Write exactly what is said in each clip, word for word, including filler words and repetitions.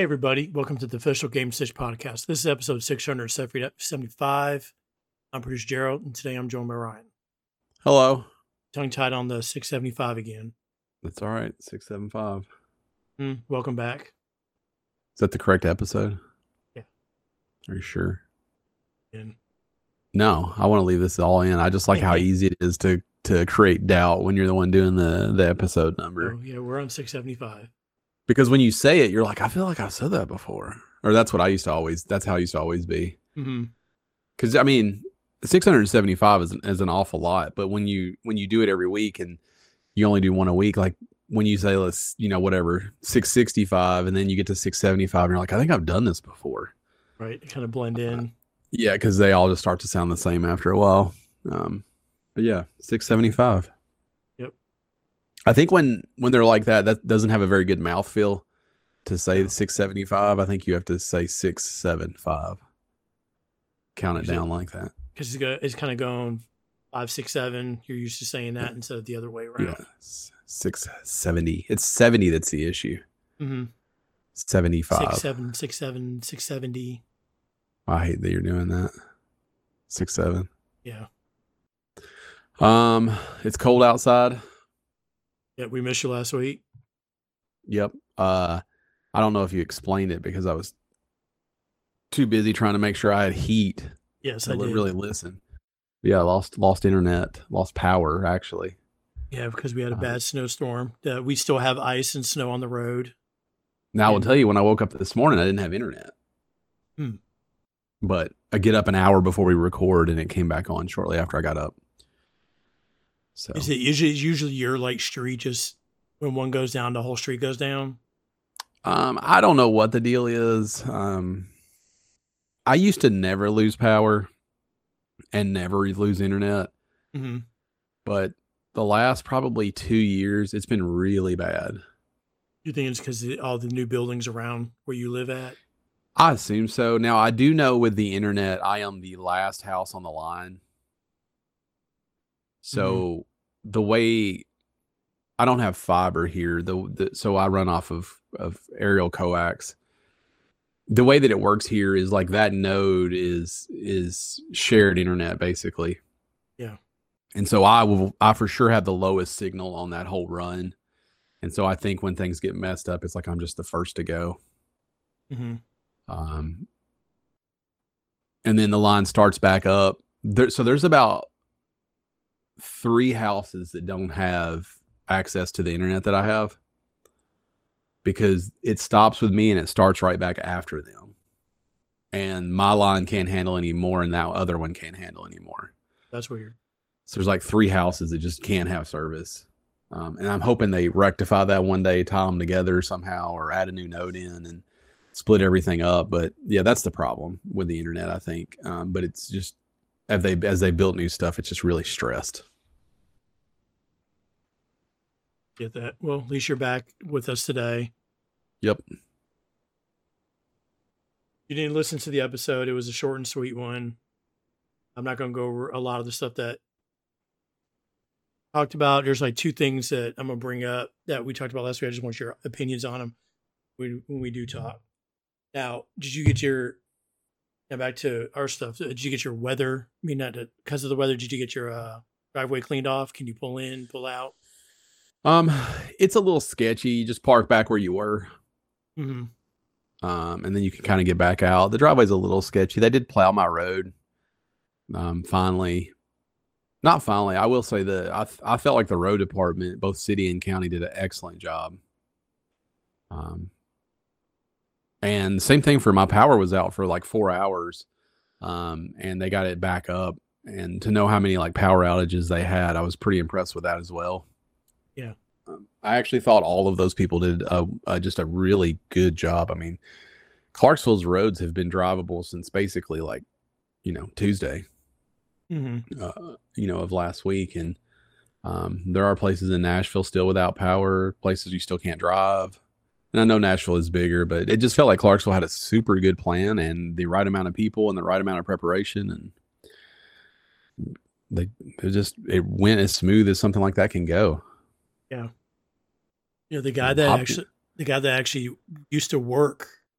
Hey, everybody. Welcome to the official Game Stitch podcast. This is episode six hundred seventy-five. I'm producer Gerald, and today I'm joined by Ryan. Hello. Tongue tied on the six seventy-five again. That's all right. six seventy-five. Mm, welcome back. Is that the correct episode? Yeah. Are you sure? In. No, I want to leave this all in. I just like how easy it is to to create doubt when you're the one doing the, the episode number. Oh, yeah, we're on six seventy-five. Because when you say it, you're like, I feel like I've said that before. Or that's what I used to always, that's how I used to always be. Mm-hmm. Because, I mean, six hundred seventy-five is, is an awful lot. But when you when you do it every week and you only do one a week, like when you say, let's, you know, whatever, six sixty-five, and then you get to six seventy-five, and you're like, I think I've done this before. Right. Kind of blend in. Uh, yeah, because they all just start to sound the same after a while. Um, but yeah, six seventy-five. Yep. I think when when they're like that, that doesn't have a very good mouthfeel to say six seventy-five. I think you have to say six seventy-five. Count it down like that. Because it's, it's kind of going five, six, seven. You're used to saying that instead of the other way around. Yeah, six seventy. It's seventy that's the issue. Mm-hmm. seventy-five. Six, seven, six, seven, six seventy. I hate that you're doing that. Six, seven. Yeah. Um, it's cold outside. Yeah, we missed you last week. Yep. Uh, I don't know if you explained it because I was too busy trying to make sure I had heat. Yes, to I did. Really listen. Yeah, lost lost internet, lost power actually. Yeah, because we had a bad uh, snowstorm. Uh, we still have ice and snow on the road. Now, and, I will tell you, when I woke up this morning, I didn't have internet. Hmm. But I get up an hour before we record, and it came back on shortly after I got up. So is it usually usually your like street just when one goes down, the whole street goes down? Um, I don't know what the deal is. Um, I used to never lose power and never lose internet. Mm-hmm. But the last probably two years, it's been really bad. You think it's because all the new buildings around where you live at? I assume so. Now, I do know with the internet, I am the last house on the line. So mm-hmm. the way I don't have fiber here, the, the so I run off of, of aerial coax. The way that it works here is like that node is is shared internet basically. Yeah. And so I will I for sure have the lowest signal on that whole run. And so I think when things get messed up, it's like I'm just the first to go. Mm-hmm. Um, and then the line starts back up. There, so there's about three houses that don't have access to the internet that I have because it stops with me and it starts right back after them. And my line can't handle anymore, and that other one can't handle anymore. That's weird. So there's like three houses that just can't have service. Um, and I'm hoping they rectify that one day, tie them together somehow, or add a new node in and split everything up. But yeah, that's the problem with the internet, I think. Um, but it's just as they as they built new stuff, it's just really stressed. Get that. Well, at least you're back with us today. Yep. You didn't listen to the episode. It was a short and sweet one. I'm not going to go over a lot of the stuff that talked about. There's like two things that I'm going to bring up that we talked about last week. I just want your opinions on them when, when we do talk. Now, did you get your, now back to our stuff, did you get your weather? I mean, not to, because of the weather, did you get your uh, driveway cleaned off? Can you pull in, pull out? Um, it's a little sketchy. You just park back where you were. Mm-hmm. Um, and then you can kind of get back out. The driveway's a little sketchy. They did plow my road. Um, finally, not finally, I will say that I, I felt like the road department, both city and county, did an excellent job. Um, and same thing for my power was out for like four hours. Um, and they got it back up, and to know how many like power outages they had, I was pretty impressed with that as well. Yeah. Um, I actually thought all of those people did a, a, just a really good job. I mean, Clarksville's roads have been drivable since basically like, you know, Tuesday, mm-hmm. uh, you know, of last week. And um, there are places in Nashville still without power, places you still can't drive. And I know Nashville is bigger, but it just felt like Clarksville had a super good plan and the right amount of people and the right amount of preparation. And they, it just, it went as smooth as something like that can go. Yeah. You know, the guy that actually, the guy that actually used to work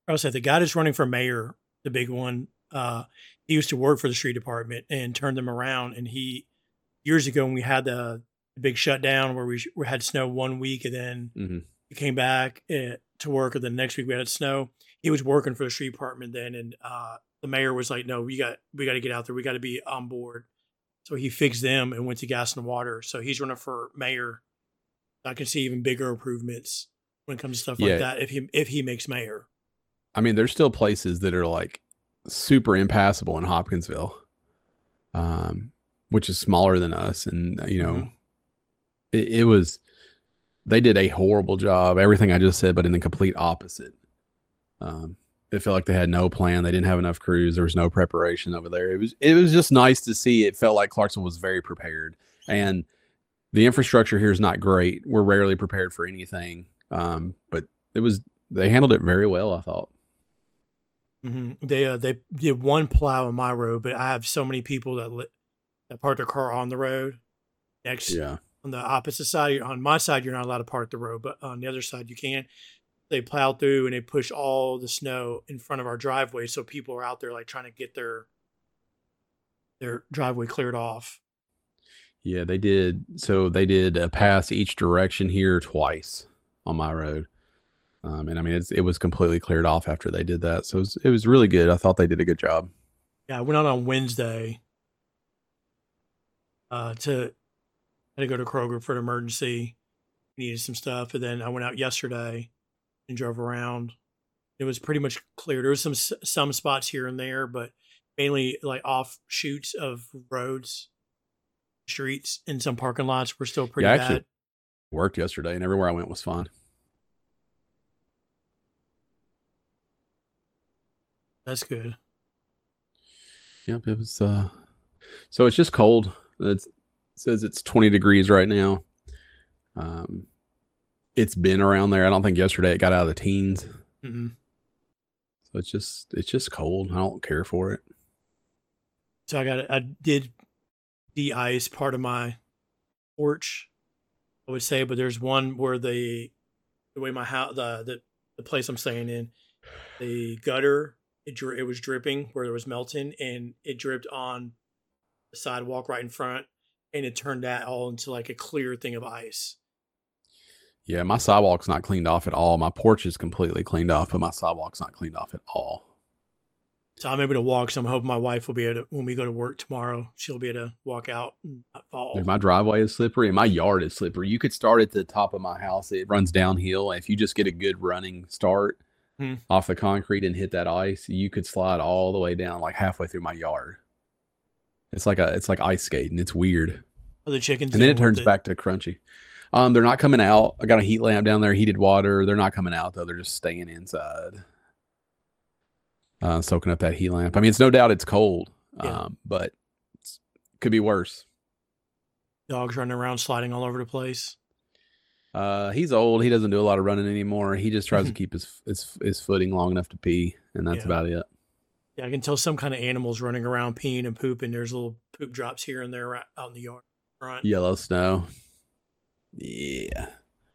I was like the guy that's running for mayor, the big one. Uh, he used to work for the street department and turned them around. And he years ago when we had the, the big shutdown where we, sh- we had snow one week and then Mm-hmm. we came back uh, to work, and the next week we had snow. He was working for the street department then, and uh, the mayor was like, "No, we got we got to get out there. We got to be on board." So he fixed them and went to gas and water. So he's running for mayor. I can see even bigger improvements when it comes to stuff Yeah. like that if he if he makes mayor. I mean, there's still places that are like super impassable in Hopkinsville, um, which is smaller than us. And, you know, Mhm. it, it was, they did a horrible job, everything I just said, but in the complete opposite. Um, it felt like they had no plan. They didn't have enough crews. There was no preparation over there. It was, it was just nice to see. It felt like Clarksville was very prepared, and the infrastructure here is not great. We're rarely prepared for anything. Um, but it was, they handled it very well, I thought. hmm They uh, they did one plow on my road, but I have so many people that li- that park their car on the road. Next, Yeah. on the opposite side, on my side, you're not allowed to park the road, but on the other side, you can. They plow through and they push all the snow in front of our driveway, so people are out there like trying to get their their driveway cleared off. Yeah, they did. So they did a pass each direction here twice on my road. Um, and I mean, it's, it was completely cleared off after they did that. So it was, it was really good. I thought they did a good job. Yeah, I went out on Wednesday uh, to had to go to Kroger for an emergency. Needed some stuff, and then I went out yesterday and drove around. It was pretty much clear. There was some some spots here and there, but mainly like offshoots of roads, streets, and some parking lots were still pretty Yeah, bad. actually worked yesterday, and everywhere I went was fine. That's good. Yep, it was. Uh, so it's just cold. It's, it says it's twenty degrees right now. Um, it's been around there. I don't think yesterday it got out of the teens. hmm So it's just it's just cold. I don't care for it. So I got I did de-ice part of my porch, I would say, but there's one where the the way my house the the, the place I'm staying in, the gutter it dri- it was dripping where it was melting, and it dripped on the sidewalk right in front, and it turned that all into like a clear thing of ice. Yeah, my sidewalk's not cleaned off at all. My porch is completely cleaned off, but my sidewalk's not cleaned off at all. So I'm able to walk. So I'm hoping my wife will be able to, when we go to work tomorrow, she'll be able to walk out and not fall. Dude, my driveway is slippery and my yard is slippery. You could start at the top of my house. It runs downhill. If you just get a good running start Hmm. off the concrete and hit that ice, you could slide all the way down like halfway through my yard. It's like a it's like ice skating. It's weird. Are the chickens And then it dealing with turns back to crunchy. Um, they're not coming out. I got a heat lamp down there, heated water. They're not coming out though. They're just staying inside. Uh, soaking up that heat lamp. I mean, it's no doubt it's cold, Yeah. um, but it could be worse. Dogs running around, sliding all over the place. Uh, he's old. He doesn't do a lot of running anymore. He just tries to keep his, his his footing long enough to pee, and that's Yeah. about it. Yeah, I can tell some kind of animals running around peeing and pooping. There's little poop drops here and there right out in the yard front. Yellow snow. Yeah.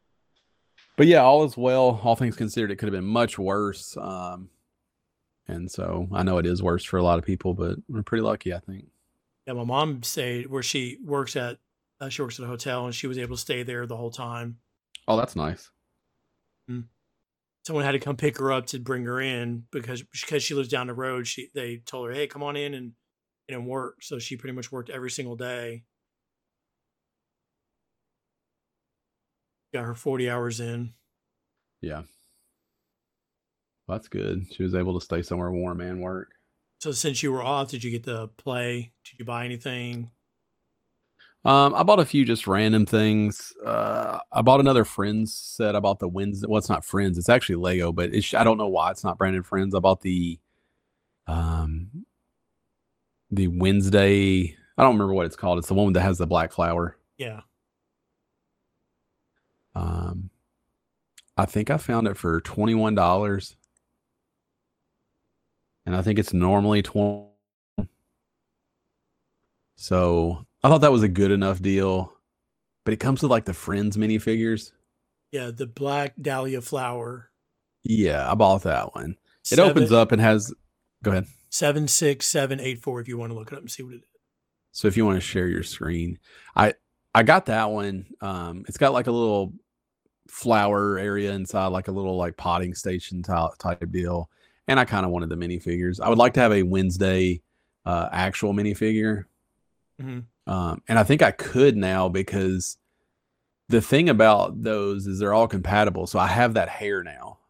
But yeah, all is well. All things considered, it could have been much worse. Um, and so I know it is worse for a lot of people, but we're pretty lucky, I think. Yeah, my mom stayed where she works at. Uh, she works at a hotel, and she was able to stay there the whole time. Oh, that's nice. Someone had to come pick her up to bring her in because because she lives down the road. She they told her, "Hey, come on in and and work." So she pretty much worked every single day. Got her forty hours in. Yeah. Well, that's good. She was able to stay somewhere warm and work. So since you were off, did you get to play? Did you buy anything? Um, I bought a few just random things. Uh, I bought another Friends set. I bought the Wednesday. Well, it's not Friends. It's actually Lego, but it's, I don't know why it's not branded Friends. I bought the, um, the Wednesday. I don't remember what it's called. It's the one that has the black flower. Yeah. Um, I think I found it for twenty-one dollars, and I think it's normally twenty. So I thought that was a good enough deal, but it comes with like the Friends minifigures. Yeah, the black dahlia flower. Yeah, I bought that one. It opens up and has. Go ahead. Seven six seven eight four. If you want to look it up and see what it is. So if you want to share your screen, I I got that one. Um, it's got like a little flower area inside, like a little like potting station type type deal. And I kind of wanted the minifigures. I would like to have a Wednesday uh, actual minifigure. Mm-hmm. Um, and I think I could now because the thing about those is they're all compatible. So I have that hair now.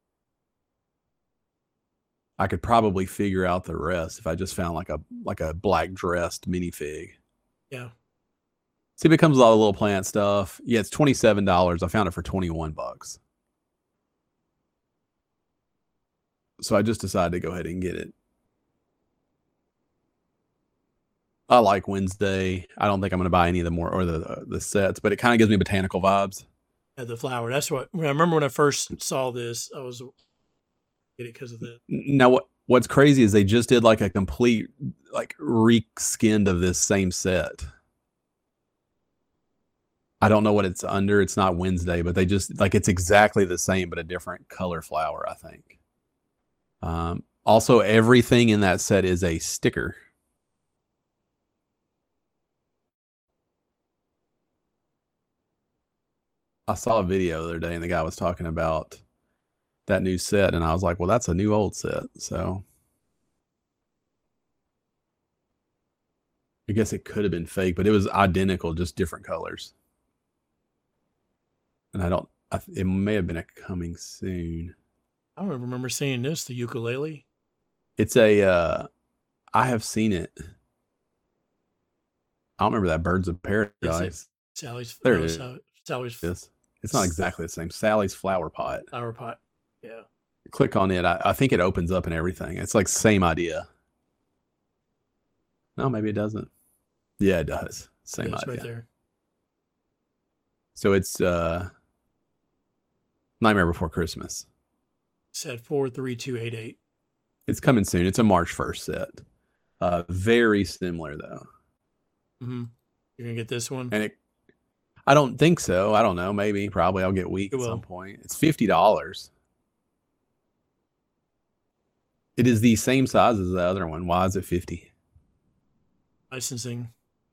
I could probably figure out the rest if I just found like a like a black dressed minifig. Yeah. See, it becomes a lot of little plant stuff. Yeah, it's twenty-seven dollars. I found it for twenty-one bucks. So I just decided to go ahead and get it. I like Wednesday. I don't think I'm going to buy any of the more or the uh, the sets, but it kind of gives me botanical vibes. Yeah, the flower. That's what when I remember when I first saw this, I was get it because of that. Now what what's crazy is they just did like a complete like re-skinned of this same set. I don't know what it's under. It's not Wednesday, but they just like it's exactly the same but a different color flower, I think. Um, also, everything in that set is a sticker. I saw a video the other day and the guy was talking about that new set, and I was like, well, that's a new old set. So I guess it could have been fake, but it was identical, just different colors. And I don't, I, it may have been a coming soon. I don't remember seeing this, the ukulele. It's a, uh, I have seen it. I don't remember that Birds of Paradise. Sally's, there no, it is. Sally's. Yes. It's not exactly the same. Sally's Flower Pot. Flower Pot. Yeah. Click on it. I, I think it opens up and everything. It's like same idea. No, maybe it doesn't. Yeah, it does. Same yeah, it's idea. Right there. So it's uh, Nightmare Before Christmas. Set four three two eight eight. It's coming soon. It's a March first set. Uh, very similar though. Mm-hmm. You're gonna get this one, and it. I don't think so. I don't know. Maybe, probably. I'll get weak at some point. It's fifty dollars. It is the same size as the other one. Why is it fifty? Licensing.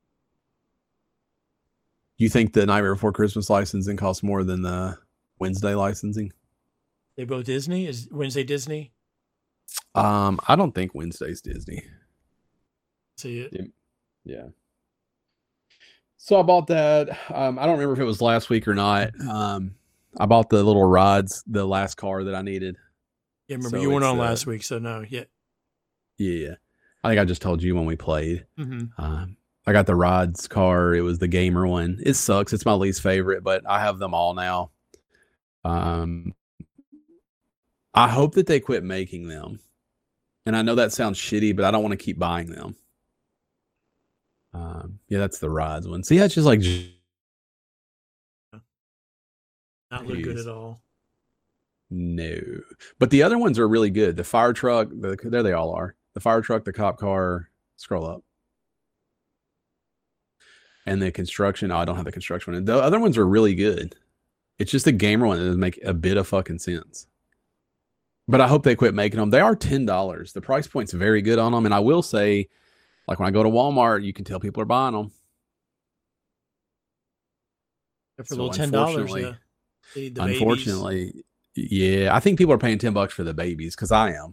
You think the Nightmare Before Christmas licensing costs more than the Wednesday licensing? They both Disney? Is Wednesday Disney? Um, I don't think Wednesday's Disney. See it? Yeah. So I bought that. Um, I don't remember if it was last week or not. Um, I bought the little rods, the last car that I needed. Yeah, remember so you went on uh, last week, so no, yeah. Yeah. I think I just told you when we played. Mm-hmm. Um, I got the rods car. It was the gamer one. It sucks. It's my least favorite, but I have them all now. Um, I hope that they quit making them. And I know that sounds shitty, but I don't want to keep buying them. Um, yeah, that's the rods one. See, that's just like not look good at all. No, but the other ones are really good. The fire truck, the, there they all are. The fire truck, the cop car. Scroll up. And the construction. Oh, I don't have the construction one. The other ones are really good. It's just the gamer one that doesn't make a bit of fucking sense. But I hope they quit making them. They are ten dollars. The price point's very good on them. And I will say, like when I go to Walmart, you can tell people are buying them. For so a little ten dollars, yeah. The, the unfortunately, babies. Yeah. I think people are paying ten bucks for the babies because I am.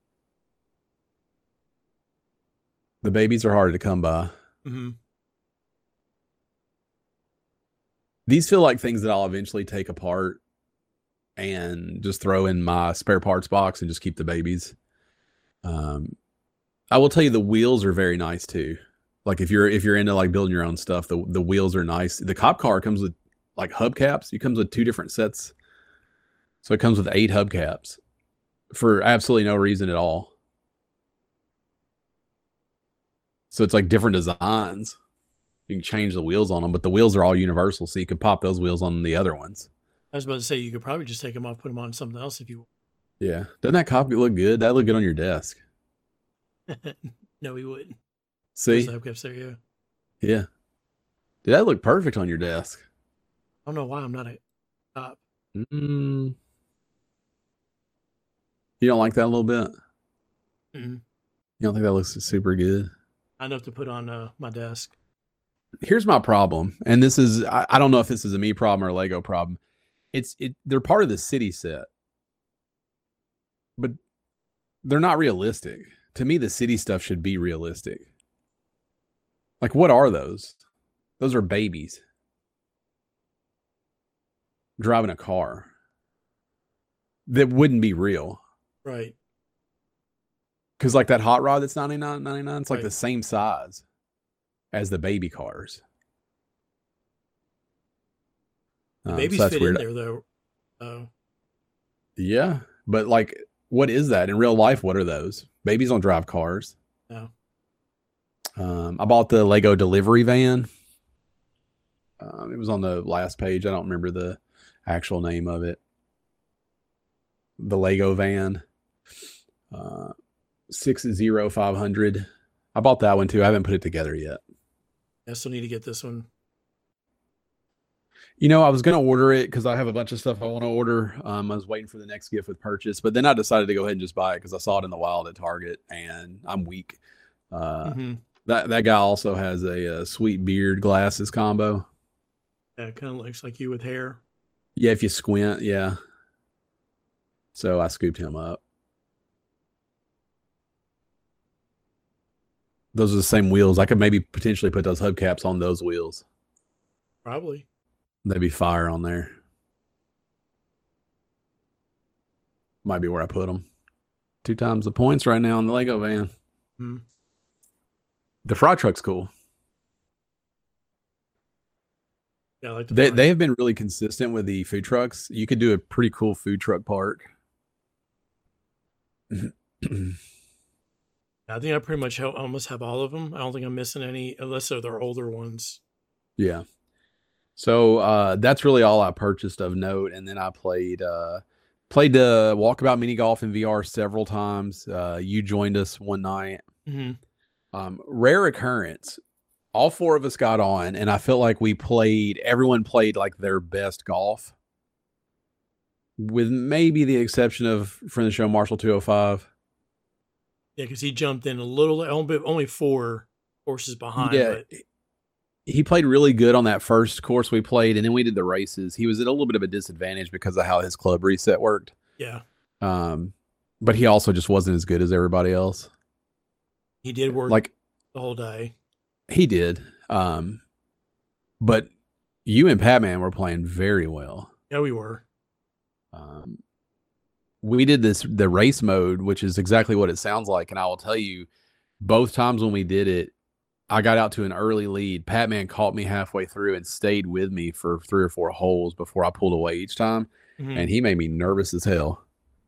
The babies are hard to come by. Mm-hmm. These feel like things that I'll eventually take apart and just throw in my spare parts box and just keep the babies. Um, I will tell you the wheels are very nice too. Like if you're if you're into like building your own stuff, the the wheels are nice. The cop car comes with like hubcaps. It comes with two different sets. So it comes with eight hubcaps for absolutely no reason at all. So it's like different designs. You can change the wheels on them, but the wheels are all universal, so you can pop those wheels on the other ones. I was about to say you could probably just take them off, put them on something else if you want. Yeah. Doesn't that copy look good? That look good on your desk. No, he wouldn't. See? The hubcaps there, yeah. Yeah. Dude, that look perfect on your desk. I don't know why I'm not a cop. Mm. You don't like that a little bit? Mm-hmm. You don't think that looks super good? Enough to put on uh, my desk. Here's my problem, and this is I, I don't know if this is a me problem or a Lego problem. It's it they're part of the city set, but they're not realistic. To me, the city stuff should be realistic. Like, what are those? Those are babies driving a car that wouldn't be real. Right. Because like that hot rod that's ninety-nine ninety-nine, it's like Right. the same size as the baby cars. The Um, babies so that's fit weird. in there though. Oh. Yeah, but like, what is that in real life? What are those? Babies don't drive cars. No. Um, I bought the Lego delivery van. Um, it was on the last page. I don't remember the actual name of it. The Lego van, uh, six zero five hundred. I bought that one too. I haven't put it together yet. I still need to get this one. You know, I was going to order it because I have a bunch of stuff I want to order. Um, I was waiting for the next gift with purchase, but then I decided to go ahead and just buy it because I saw it in the wild at Target, and I'm weak. Uh, Mm-hmm. That that guy also has a, a sweet beard glasses combo. Yeah, it kind of looks like you with hair. Yeah, if you squint, yeah. So I scooped him up. Those are the same wheels. I could maybe potentially put those hubcaps on those wheels. Probably. They'd be fire on there. Might be where I put them. Two times the points right now on the Lego van. Mm-hmm. The fry truck's cool. Yeah, I like the They fry. they have been really consistent with the food trucks. You could do a pretty cool food truck park. I think I pretty much ha- almost have all of them. I don't think I'm missing any, unless they're their older ones. Yeah. So uh, that's really all I purchased of note, and then I played uh, played the Walkabout mini golf in V R several times. Uh, you joined us one night. Mm-hmm. Um, rare occurrence. All four of us got on, and I felt like we played. Everyone played like their best golf, with maybe the exception of friend of the show Marshall two oh five. Yeah, because he jumped in a little, only, only four horses behind. Yeah. But He played really good on that first course we played, and then we did the races. He was at a little bit of a disadvantage because of how his club reset worked. yeah, Um, but he also just wasn't as good as everybody else. he did work Like the whole day. he did. Um, but you and Patman were playing very well. Yeah, we were. Um, we did this the race mode, which is exactly what it sounds like, and I will tell you, both times when we did it, I got out to an early lead. Patman caught me halfway through and stayed with me for three or four holes before I pulled away each time, Mhm. and he made me nervous as hell.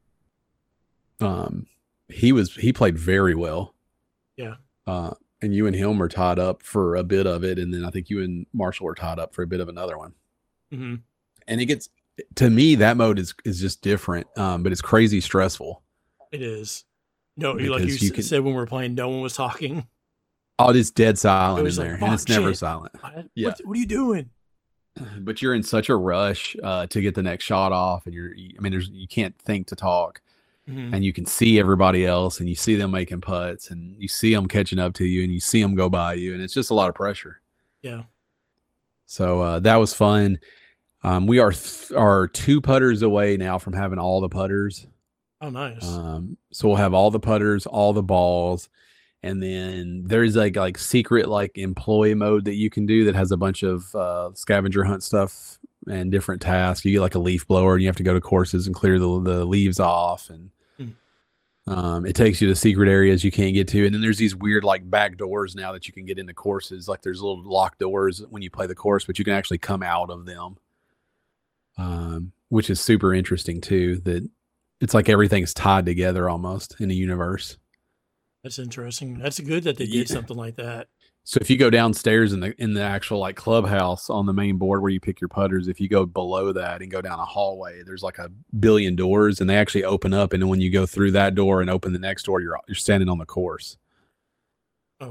Um, he was he played very well. Yeah. Uh, and you and him were tied up for a bit of it, and then I think you and Marshall were tied up for a bit of another one. Mm-hmm. And it gets to me that mode is is just different, um, but it's crazy stressful. It is. No, you like Because you, you s- can- said when we were playing, no one was talking. Oh, it's dead It silent in was there, like, and it's "Fuck, never shit." silent. What, Yeah. what, what are you doing? But you're in such a rush uh, to get the next shot off, and you're I mean, there's you can't think to talk, Mhm. and you can see everybody else, and you see them making putts, and you see them catching up to you, and you see them go by you, and it's just a lot of pressure. Yeah. So uh, that was fun. Um, we are th- are two putters away now from having all the putters. Oh, nice. Um, so we'll have all the putters, all the balls, and then there's like like secret like employee mode that you can do that has a bunch of uh, scavenger hunt stuff and different tasks. You get like a leaf blower, and you have to go to courses and clear the the leaves off, and Hmm. um, it takes you to secret areas you can't get to. And then there's these weird like back doors now that you can get into courses. Like there's little locked doors when you play the course, but you can actually come out of them, um, which is super interesting too. That it's like everything's tied together almost in a universe. That's interesting. That's good that they Yeah. did something like that. So if you go downstairs in the in the actual like clubhouse on the main board where you pick your putters, if you go below that and go down a hallway, there's like a billion doors, and they actually open up. And then when you go through that door and open the next door, you're you're standing on the course. Oh, wow.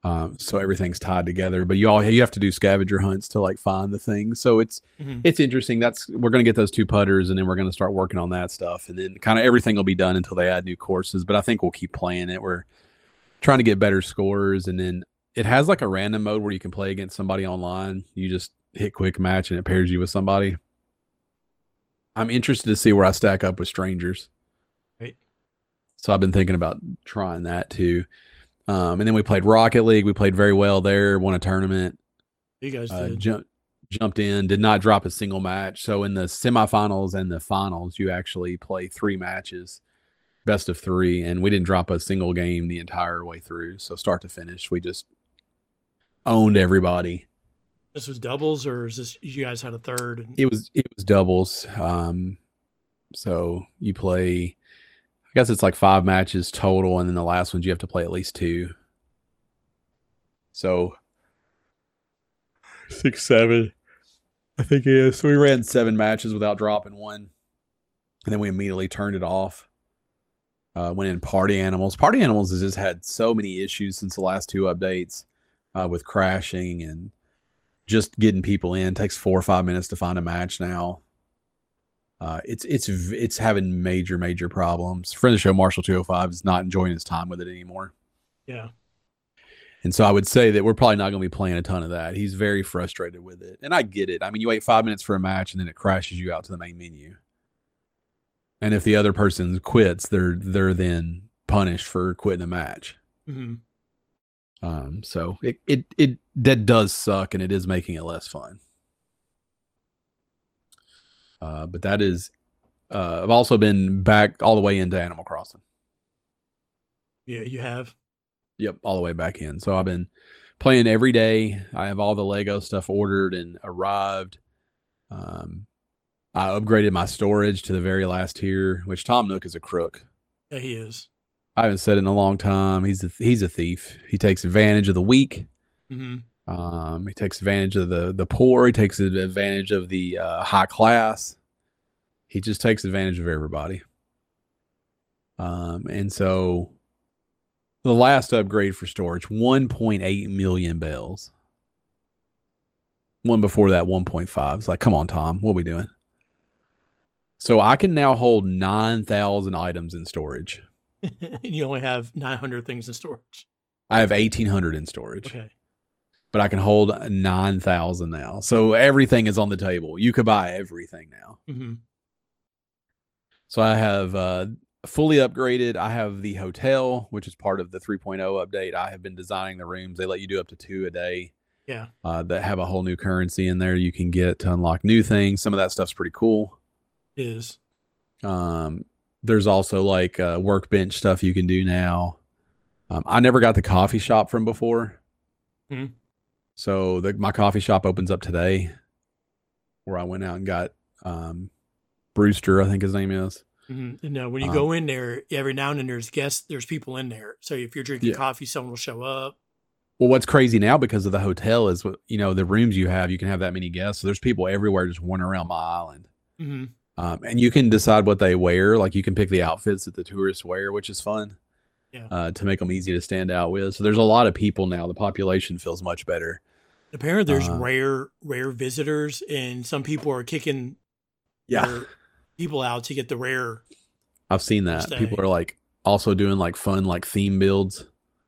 Um, so everything's tied together, but you all you have to do scavenger hunts to like find the things. So it's Mhm. it's interesting. That's we're gonna get those two putters, and then we're gonna start working on that stuff, and then kind of everything will be done until they add new courses. But I think we'll keep playing it. We're trying to get better scores, and then it has like a random mode where you can play against somebody online. You just hit quick match, and it pairs you with somebody. I'm interested to see where I stack up with strangers. Right. So I've been thinking about trying that too. Um, and then we played Rocket League. We played very well there, won a tournament. You guys Uh, did. ju- jumped in, did not drop a single match. So in the semifinals and the finals, you actually play three matches, best of three, and we didn't drop a single game the entire way through. So start to finish, we just owned everybody. This was doubles, or is this you guys had a third? And- It was it was doubles. Um, so you play, I guess it's like five matches total, and then the last ones you have to play at least two. So six, seven, I think it is. So we ran seven matches without dropping one, and then we immediately turned it off. Uh, went in Party Animals. Party Animals has just had so many issues since the last two updates, uh, with crashing and just getting people in. It takes four or five minutes to find a match now. Uh, it's it's it's having major major problems. Friend of the show, Marshall two oh five, is not enjoying his time with it anymore. Yeah. And so I would say that we're probably not going to be playing a ton of that. He's very frustrated with it. And I get it. I mean, you wait five minutes for a match and then it crashes you out to the main menu. And if the other person quits, they're they're then punished for quitting a match. Mm-hmm. Um, so it, it it that does suck, and it is making it less fun. Uh, but that is, uh, I've also been back all the way into Animal Crossing. Yeah, you have. Yep, all the way back in. So I've been playing every day. I have all the Lego stuff ordered and arrived. Um, I upgraded my storage to the very last tier, which Tom Nook is a crook. Yeah, he is. I haven't said it in a long time. He's a, he's a thief. He takes advantage of the weak. Mm-hmm. Um, he takes advantage of the the poor. He takes advantage of the uh, high class. He just takes advantage of everybody. Um, and so the last upgrade for storage, one point eight million bells. One before that, one point five. It's like, come on, Tom, what are we doing? So I can now hold nine thousand items in storage. And you only have nine hundred things in storage. I have eighteen hundred in storage. Okay. But I can hold nine thousand now. So everything is on the table. You could buy everything now. Mm-hmm. So I have uh, fully upgraded. I have the hotel, which is part of the three point oh update. I have been designing the rooms. They let you do up to two a day. Yeah. Uh, that have a whole new currency in there you can get to unlock new things. Some of that stuff's pretty cool. It is. Um, there's also like uh, workbench stuff you can do now. Um, I never got the coffee shop from before. Mm-hmm. So the, my coffee shop opens up today, where I went out and got um, Brewster, I think his name is. Mm-hmm. And uh, when you um, go in there, every now and then there's guests, there's people in there. So if you're drinking yeah. coffee, someone will show up. Well, what's crazy now because of the hotel is, you know, the rooms you have, you can have that many guests. So there's people everywhere just wandering around my island. Mm-hmm. Um, and you can decide what they wear. Like you can pick the outfits that the tourists wear, which is fun. Yeah. Uh, to make them easy to stand out with. So there's a lot of people now. The population feels much better. Apparently there's Uh, rare, rare visitors, and some people are kicking Yeah. their people out to get the rare. I've seen that. Stay. People are like also doing like fun, like theme builds.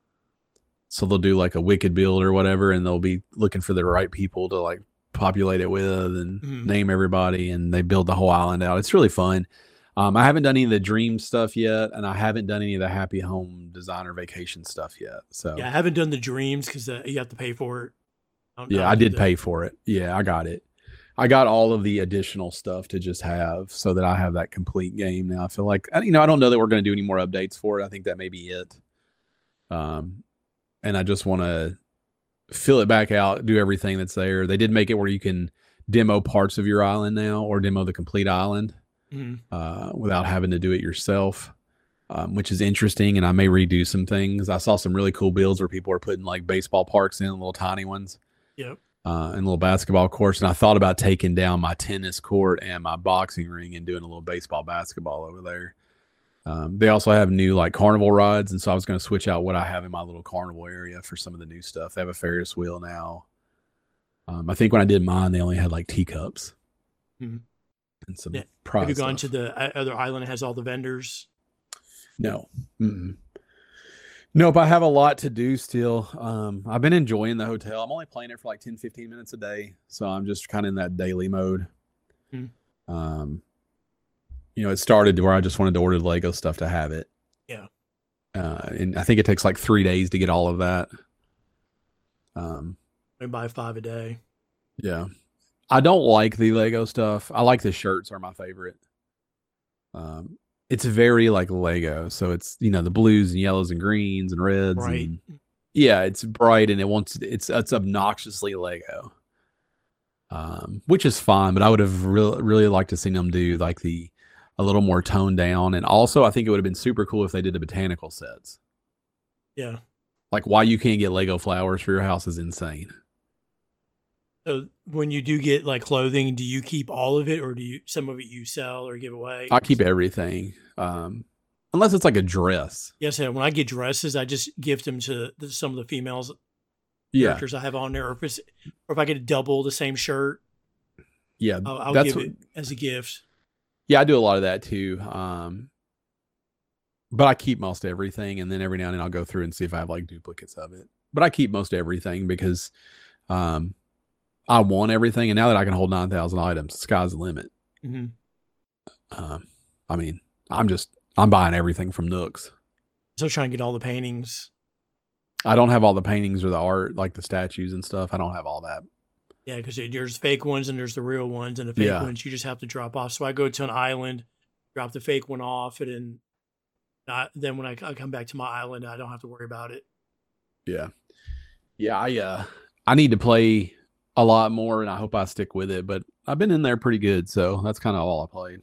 So they'll do like a wicked build or whatever, and they'll be looking for the right people to like populate it with and Mhm. name everybody, and they build the whole island out. It's really fun. Um, I haven't done any of the dream stuff yet, and I haven't done any of the happy home designer vacation stuff yet. So Yeah, I haven't done the dreams because uh, you have to pay for it. don't- yeah, don't I do did that. pay for it. Yeah, I got it. I got all of the additional stuff to just have so that I have that complete game now. I feel like, you know, I don't know that we're going to do any more updates for it. I think that may be it. Um, and I just want to fill it back out, do everything that's there. They did make it where you can demo parts of your island now or demo the complete island Mhm. uh, without having to do it yourself, um, which is interesting. And I may redo some things. I saw some really cool builds where people are putting like baseball parks in, little tiny ones. Yep. Uh, and a little basketball course. And I thought about taking down my tennis court and my boxing ring and doing a little baseball basketball over there. Um, they also have new like carnival rides, and so I was going to switch out what I have in my little carnival area for some of the new stuff. They have a Ferris wheel now. Um, I think when I did mine, they only had like teacups Hmm. and some Yeah. Have you prize gone stuff. to the uh, other island that has all the vendors? No. Mm-mm. Nope, I have a lot to do still. Um, I've been enjoying the hotel. I'm only playing it for like ten, fifteen minutes a day. So I'm just kind of in that daily mode. Hmm. Um, you know, it started to where I just wanted to order the Lego stuff to have it. Yeah. Uh, and I think it takes like three days to get all of that. Um, I buy five a day. yeah. I don't like the Lego stuff. I like the shirts are my favorite. Um, it's very like Lego. So it's, you know, the blues and yellows and greens and reds. Right. And yeah, it's bright and it wants, it's, it's obnoxiously Lego. Um, which is fine, but I would have really, really liked to see them do like the, a little more toned down. And also I think it would have been super cool if they did the botanical sets. Yeah. Like why you can't get Lego flowers for your house is insane. So when you do get like clothing, do you keep all of it, or do you some of it you sell or give away? I keep everything. Um, unless it's like a dress. Yes, and when I get dresses, I just gift them to the, some of the females Yeah. characters I have on there. Or if it's, or if I get a double the same shirt, Yeah. I'll, I'll that's give what, it as a gift. yeah, I do a lot of that too. Um, but I keep most everything, and then every now and then I'll go through and see if I have like duplicates of it. But I keep most everything because um, I want everything, and now that I can hold nine thousand items, the sky's the limit. Mm-hmm. Um, I mean, I'm just I'm buying everything from Nooks. So trying to get all the paintings. I don't have all the paintings or the art, like the statues and stuff. I don't have all that. Yeah, because there's fake ones and there's the real ones, and the fake Yeah. ones you just have to drop off. So I go to an island, drop the fake one off, and then, I, then when I, I come back to my island, I don't have to worry about it. Yeah, yeah. I uh, I need to play a lot more, and I hope I stick with it. But I've been in there pretty good, so that's kind of all I played.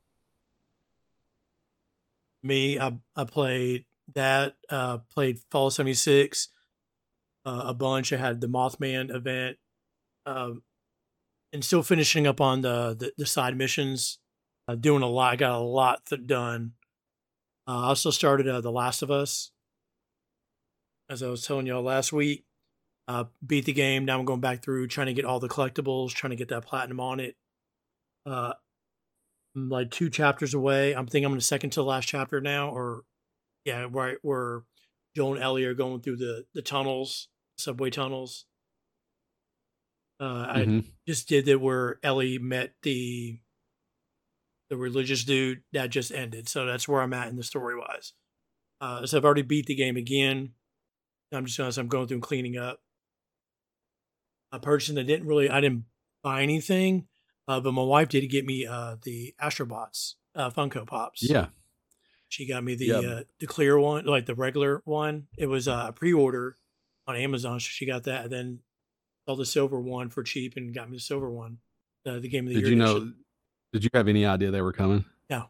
Me, I I played that, uh, played Fall seventy-six uh, a bunch. I had the Mothman event, um, and still finishing up on the the, the side missions. Uh, doing a lot. I got a lot th- done. Uh, I also started uh, The Last of Us, as I was telling y'all last week. Uh, beat the game. Now I'm going back through trying to get all the collectibles, trying to get that platinum on it. Uh, I'm like two chapters away. I'm thinking I'm in the second to the last chapter now, or yeah, right where Joel and Ellie are going through the the tunnels, subway tunnels. Uh, I Mm-hmm. just did that where Ellie met the the religious dude that just ended. So that's where I'm at in the story wise. Uh, so I've already beat the game again. I'm just as I'm going through and cleaning up. A person that didn't really, I didn't buy anything, uh, but my wife did get me uh, the Astrobots uh, Funko Pops. Yeah. She got me the Yeah. uh, the clear one, like the regular one. It was uh, a pre-order on Amazon, so she got that, and then saw the silver one for cheap and got me the silver one, uh, the game of the Did year you edition. know? Did you have any idea they were coming? No.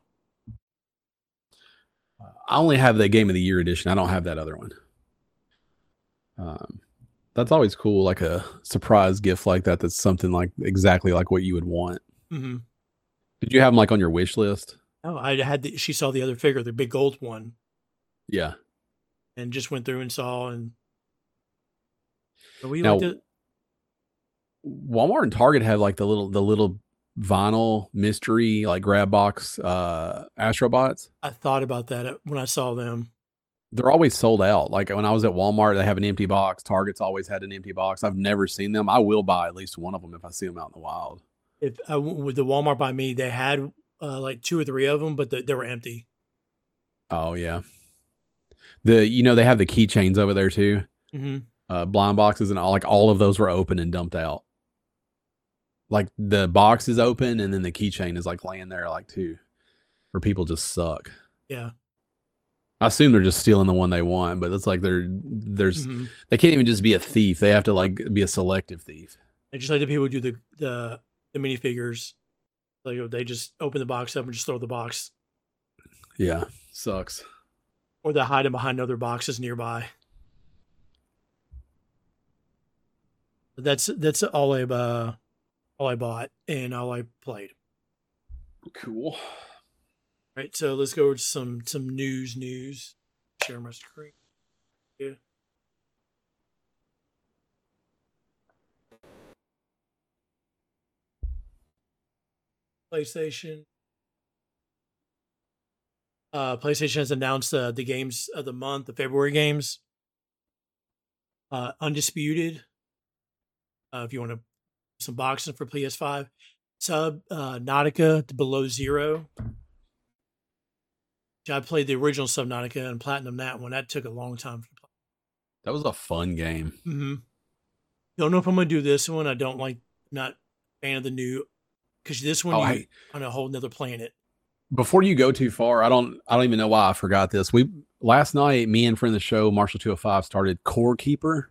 I only have the game of the year edition. I don't have that other one. Um, that's always cool, like a surprise gift like that. That's something like exactly like what you would want. Mm-hmm. Did you have them like on your wish list? Oh, I had the, she saw the other figure, the big gold one, Yeah. and just went through and saw and. But we Now, liked it. Walmart and Target have like the little the little vinyl mystery like grab box uh Astrobots. I thought about that when I saw them. They're always sold out. Like when I was at Walmart, they have an empty box. Target's always had an empty box. I've never seen them. I will buy at least one of them if I see them out in the wild. If I, with the Walmart by me, they had uh, like two or three of them, but the, they were empty. Oh yeah. The you know they have the keychains over there too. Mm-hmm. Uh, blind boxes and all like all of those were open and dumped out. Like the box is open and then the keychain is like laying there like too, where people just suck. Yeah. I assume they're just stealing the one they want, but it's like they're there's Mm-hmm. they can't even just be a thief. They have to like be a selective thief. And just like the people who do the the the minifigures, like they just open the box up and just throw the box, Yeah, sucks. or they hide them behind other boxes nearby. But that's that's all I uh, all I bought and all I played. Cool. Right. So let's go over to some some news. News. Share my screen. Yeah. PlayStation. Uh, PlayStation has announced uh, the games of the month, the February games. Uh, Undisputed. Uh, if you want to some boxing for P S five. Sub uh, Nautica to Below Zero. I played the original Subnautica and platinum that one. That took a long time to play. That was a fun game. Mm-hmm. Don't know if I'm gonna do this one. I don't like not a fan of the new because this one Oh, you hey, on a whole nother planet. before you go too far, I don't I don't even know why I forgot this. We last night, me and friend of the show, Marshall two oh five, started Core Keeper.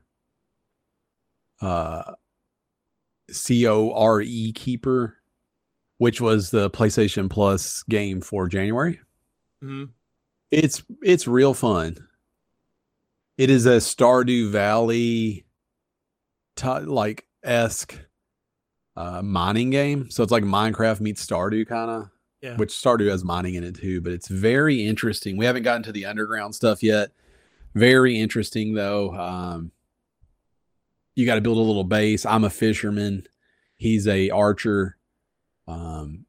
Uh C O R E Keeper, which was the PlayStation Plus game for January. Mm-hmm. It's it's real fun. It is a Stardew Valley t- like esque uh, mining game. So it's like Minecraft meets Stardew kind of. Yeah. Which Stardew has mining in it too, but it's very interesting. We haven't gotten to the underground stuff yet. Very interesting though. Um, you got to build a little base. I'm a fisherman. He's a archer. Um,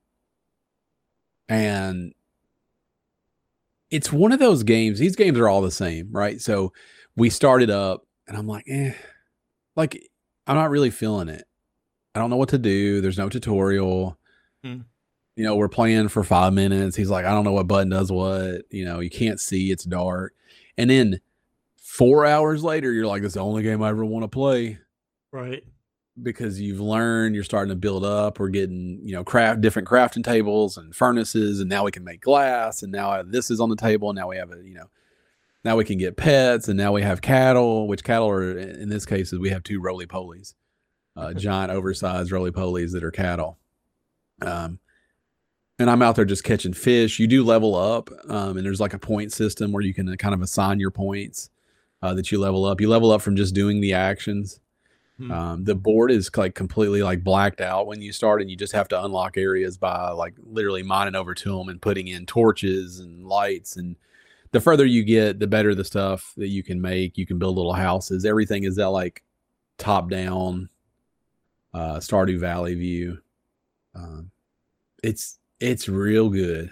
and it's one of those games. These games are all the same, right? So we started up and I'm like, eh, like I'm not really feeling it. I don't know what to do. There's no tutorial. Mm. You know, we're playing for five minutes. He's like, I don't know what button does what. You know, you can't see. It's dark. And then four hours later, you're like, this is the only game I ever want to play. Right. Because you've learned, you're starting to build up. We're getting, you know, craft different crafting tables and furnaces. And now we can make glass. And now this is on the table. And now we have a, you know, now we can get pets. And now we have cattle, which cattle are, in this case, is we have two roly-polies, uh, giant oversized roly-polies that are cattle. Um, And I'm out there just catching fish. You do level up, um, and there's like a point system where you can kind of assign your points uh, that you level up. You level up from just doing the actions. Hmm. Um, the board is like completely like blacked out when you start, and you just have to unlock areas by like literally mining over to them and putting in torches and lights. And the further you get, the better the stuff that you can make. You can build little houses. Everything is that like top down uh, Stardew Valley view. Um, it's It's real good.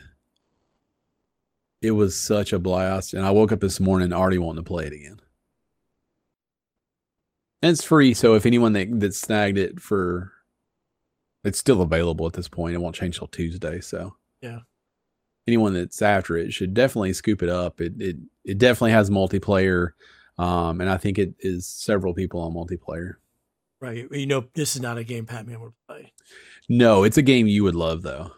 It was such a blast. And I woke up this morning already wanting to play it again. And it's free. So if anyone that, that snagged it for, it's still available at this point. It won't change till Tuesday. So yeah, anyone that's after it should definitely scoop it up. It it, it definitely has multiplayer. Um, and I think it is several people on multiplayer. right. You know, this is not a game Pat Man would play. No, it's a game you would love though.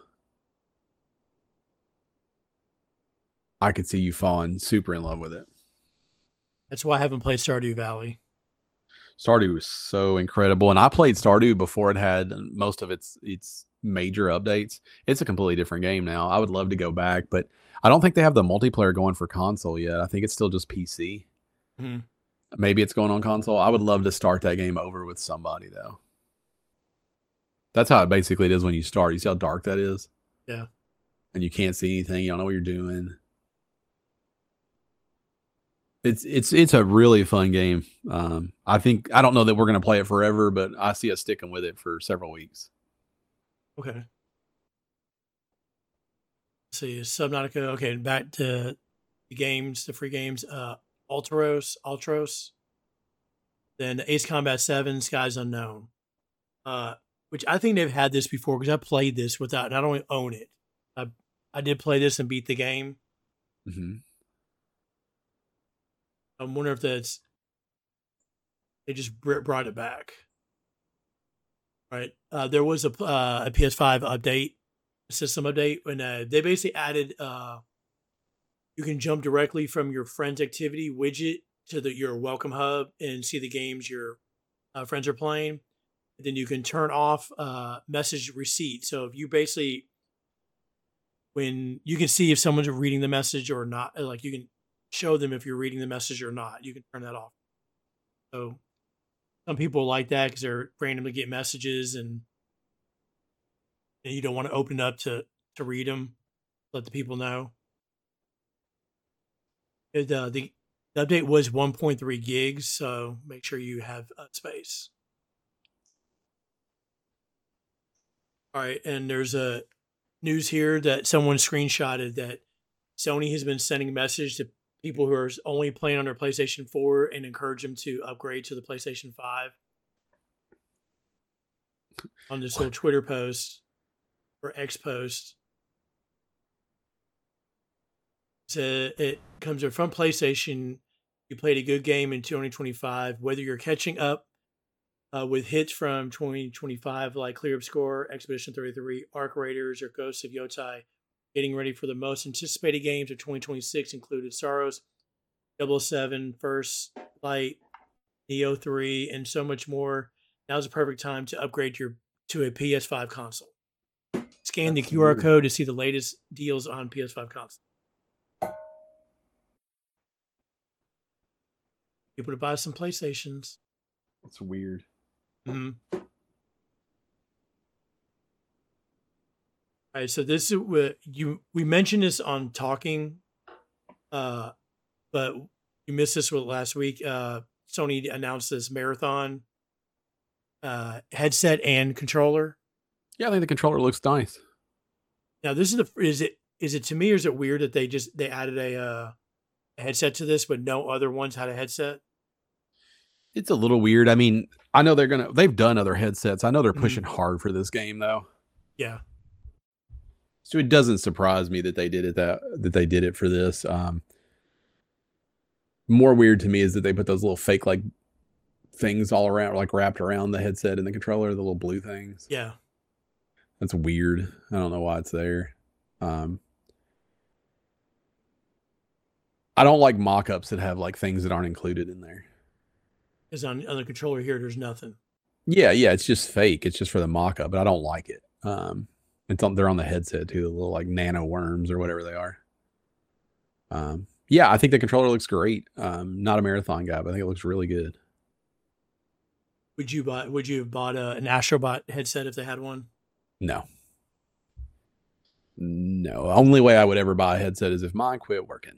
I could see you falling super in love with it. That's why I haven't played Stardew Valley. Stardew was so incredible, and I played Stardew before it had most of its its major updates. It's a completely different game now. I would love to go back, but I don't think they have the multiplayer going for console yet. I think it's still just P C. Mm-hmm. Maybe it's going on console. I would love to start that game over with somebody though. That's how it basically is when you start. You see how dark that is? Yeah. And you can't see anything. You don't know what you're doing. It's it's it's a really fun game. Um, I think I don't know that we're going to play it forever, but I see us sticking with it for several weeks. Okay. Let's see, Subnautica. Okay, back to the games, the free games. Uh, Ultros, Ultros. Then Ace Combat Seven, Skies Unknown. Uh, which I think they've had this before because I played this without, and I don't own it. I I did play this and beat the game. Mm-hmm. I wonder if that's they just brought it back. Right. Uh, there was a uh, a P S five update, a system update, when uh, they basically added uh, you can jump directly from your friends activity widget to the your welcome hub and see the games your uh, friends are playing. And then you can turn off uh, message receipt. So if you basically when you can see if someone's reading the message or not, like you can show them if you're reading the message or not. You can turn that off. So some people like that because they're randomly get messages and, and you don't want to open up to to read them. let the people know. It, uh, the, the update was one point three gigs, so make sure you have uh, space. All right, and there's a news here that someone screenshotted that Sony has been sending a message to people who are only playing on their PlayStation four and encourage them to upgrade to the PlayStation five. On this little Twitter post or X post. So it comes from PlayStation. You played a good game in twenty twenty-five, whether you're catching up uh, with hits from twenty twenty-five like Clear Obscure, Expedition thirty-three, Arc Raiders, or Ghosts of Yotai. Getting ready for the most anticipated games of twenty twenty-six included Sorrows, double oh seven, First Light, Neo three, and so much more. Now's the perfect time to upgrade your to a P S five console. Scan That's the Q R weird. code to see the latest deals on P S five console. People to buy some PlayStations. That's weird. Mm-hmm. All right, so this is what you we mentioned this on Talking, uh, but you missed this with last week. Uh, Sony announced this Marathon uh, headset and controller. Yeah, I think the controller looks nice. Now, this is the is it is it to me or is it weird that they just they added a, uh, a headset to this, but no other ones had a headset? It's a little weird. I mean, I know they're gonna they've done other headsets. I know they're pushing mm-hmm. hard for this game though. Yeah. So it doesn't surprise me that they did it that that they did it for this. Um, more weird to me is that they put those little fake like things all around, like wrapped around the headset and the controller, the little blue things. Yeah. That's weird. I don't know why it's there. Um, I don't like mock-ups that have like things that aren't included in there. Because on, on the controller here, there's nothing. Yeah, yeah, it's just fake. It's just for the mock-up, but I don't like it. Um, it's on, they're on the headset too, the little like nano worms or whatever they are. Um, yeah, I think the controller looks great. Um, not a Marathon guy, but I think it looks really good. Would you buy? Would you have bought a, an Astrobot headset if they had one? No. No. Only way I would ever buy a headset is if mine quit working.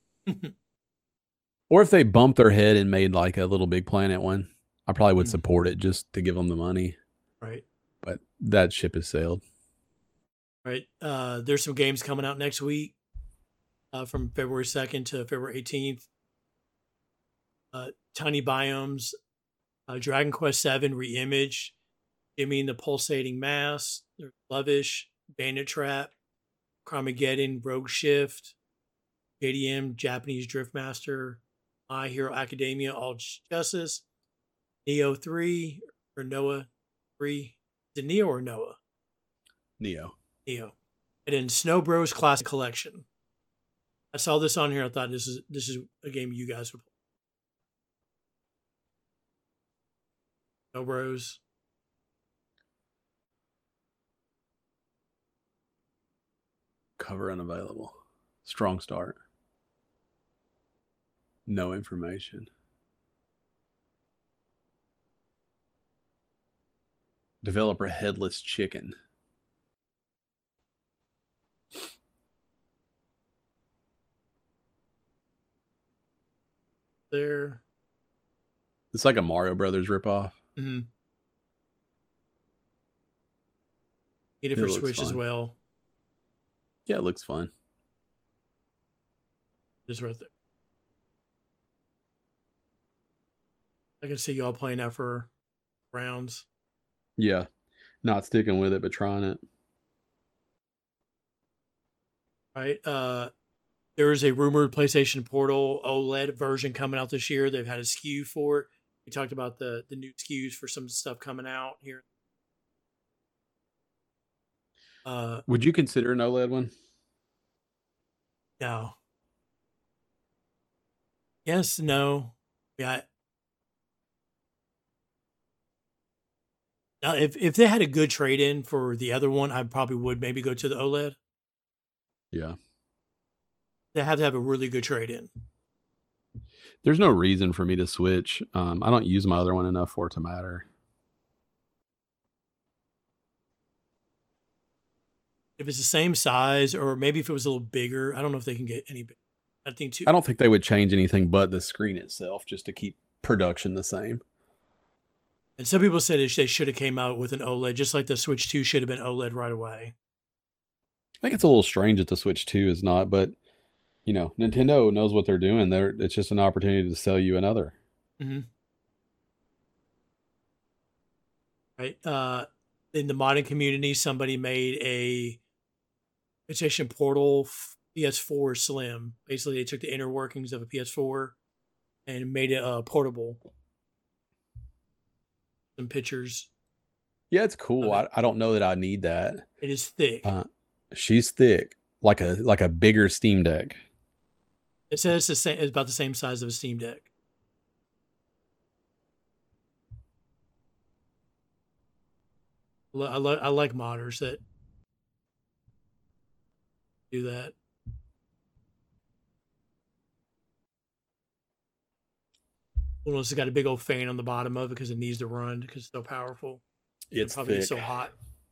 Or if they bumped their head and made like a Little Big Planet one. I probably would support it just to give them the money. Right. But that ship has sailed. Right. Uh, there's some games coming out next week uh, from February second to February eighteenth. Uh, Tiny Biomes, uh, Dragon Quest seven Reimage, Jimmy and the Pulsating Mass, Lovish, Bandit Trap, Carmageddon, Rogue Shift, J D M, Japanese Driftmaster, My Hero Academia, All Justice, Neo three, or Noah three. Is it Neo or Noah? Neo. Neo. And then Snow Bros Classic Collection. I saw this on here. I thought this is this is a game you guys would play. Snow Bros. Cover unavailable. Strong start. No information. Developer Headless Chicken. There. It's like a Mario Brothers ripoff. Mm-hmm. Get it, it for Switch fun. As well. Yeah, it looks fun. Just right there. I can see y'all playing that for rounds. Yeah. Not sticking with it, but trying it. Right. Uh, there is a rumored PlayStation Portal OLED version coming out this year. They've had a S K U for it. We talked about the, the new S K Us for some stuff coming out here. Uh, Would you consider an OLED one? No. Yes, no. Yeah. Now, if, if they had a good trade-in for the other one, I probably would maybe go to the OLED. Yeah. They have to have a really good trade-in. There's no reason for me to switch. Um, I don't use my other one enough for it to matter. if it's the same size, or maybe if it was a little bigger. I don't know if they can get any bigger. I think too. I don't think they would change anything but the screen itself just to keep production the same. And some people said they should have came out with an OLED, just like the Switch two should have been OLED right away. I think it's a little strange that the Switch two is not, but you know, Nintendo knows what they're doing. They're, it's just an opportunity to sell you another. Mm-hmm. Right. Uh, in the modding community, somebody made a PlayStation Portal P S four Slim. Basically, they took the inner workings of a P S four and made it uh, portable. Some pictures. Yeah, it's cool. I, I don't know that I need that. It is thick. Uh, she's thick, like a like a bigger Steam Deck. It says it's, the same, it's about the same size of a Steam Deck. I, lo- I like modders that do that. Well, it's got a big old fan on the bottom of it because it needs to run because it's so powerful. It's probably thick. so hot.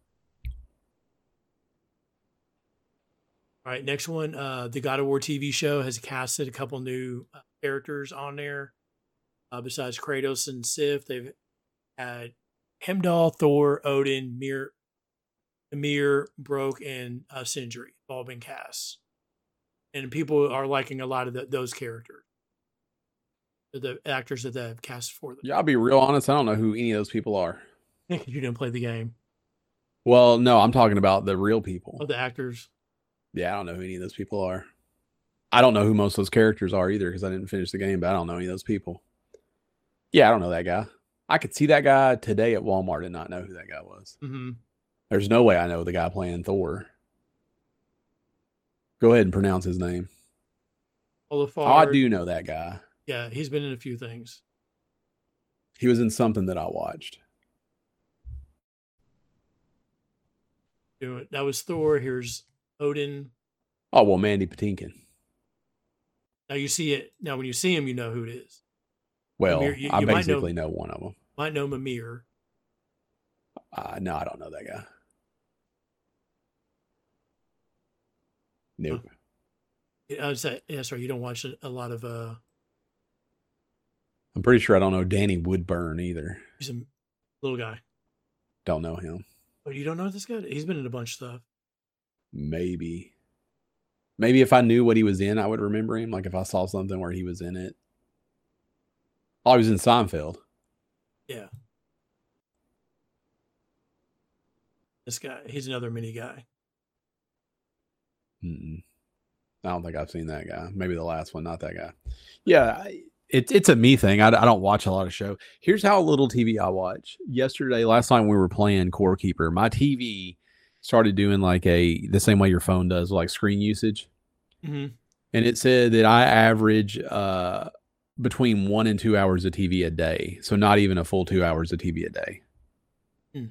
All right, next one. Uh, the God of War T V show has casted a couple new uh, characters on there. Uh, besides Kratos and Sif, they've had Heimdall, Thor, Odin, Mir, Ymir, Broke, and uh, Sindri. All been cast, and people are liking a lot of the, those characters. The actors that they've cast for them. Yeah, I'll be real honest. I don't know who any of those people are. You didn't play the game. Well, no, I'm talking about the real people. Oh, the actors. Yeah, I don't know who any of those people are. I don't know who most of those characters are either because I didn't finish the game, but I don't know any of those people. Yeah, I don't know that guy. I could see that guy today at Walmart and not know who that guy was. Mm-hmm. There's no way I know the guy playing Thor. Go ahead and pronounce his name. Olafar. Oh, I do know that guy. Yeah, he's been in a few things. He was in something that I watched. That was Thor. Here's Odin. Oh, well, Mandy Patinkin. Now you see it. Now when you see him, you know who it is. Well, Mimir, you, I you basically know, know one of them. Might know Mimir. Uh, no, I don't know that guy. Nope. Huh. I was say, yeah, sorry, you don't watch a, a lot of. uh I'm pretty sure I don't know Danny Woodburn either. He's a little guy. Don't know him. Oh, you don't know this guy? He's been in a bunch of stuff. Maybe. Maybe if I knew what he was in, I would remember him. Like if I saw something where he was in it. Oh, he was in Seinfeld. Yeah. This guy, he's another mini guy. Mm-mm. I don't think I've seen that guy. Maybe the last one, not that guy. Yeah, I, it, it's a me thing. I, I don't watch a lot of show. Here's how little T V I watch. Yesterday, last time we were playing Core Keeper, my T V started doing like a the same way your phone does, like screen usage. Mm-hmm. And it said that I average uh, between one and two hours of T V a day. So not even a full two hours of T V a day. Mm.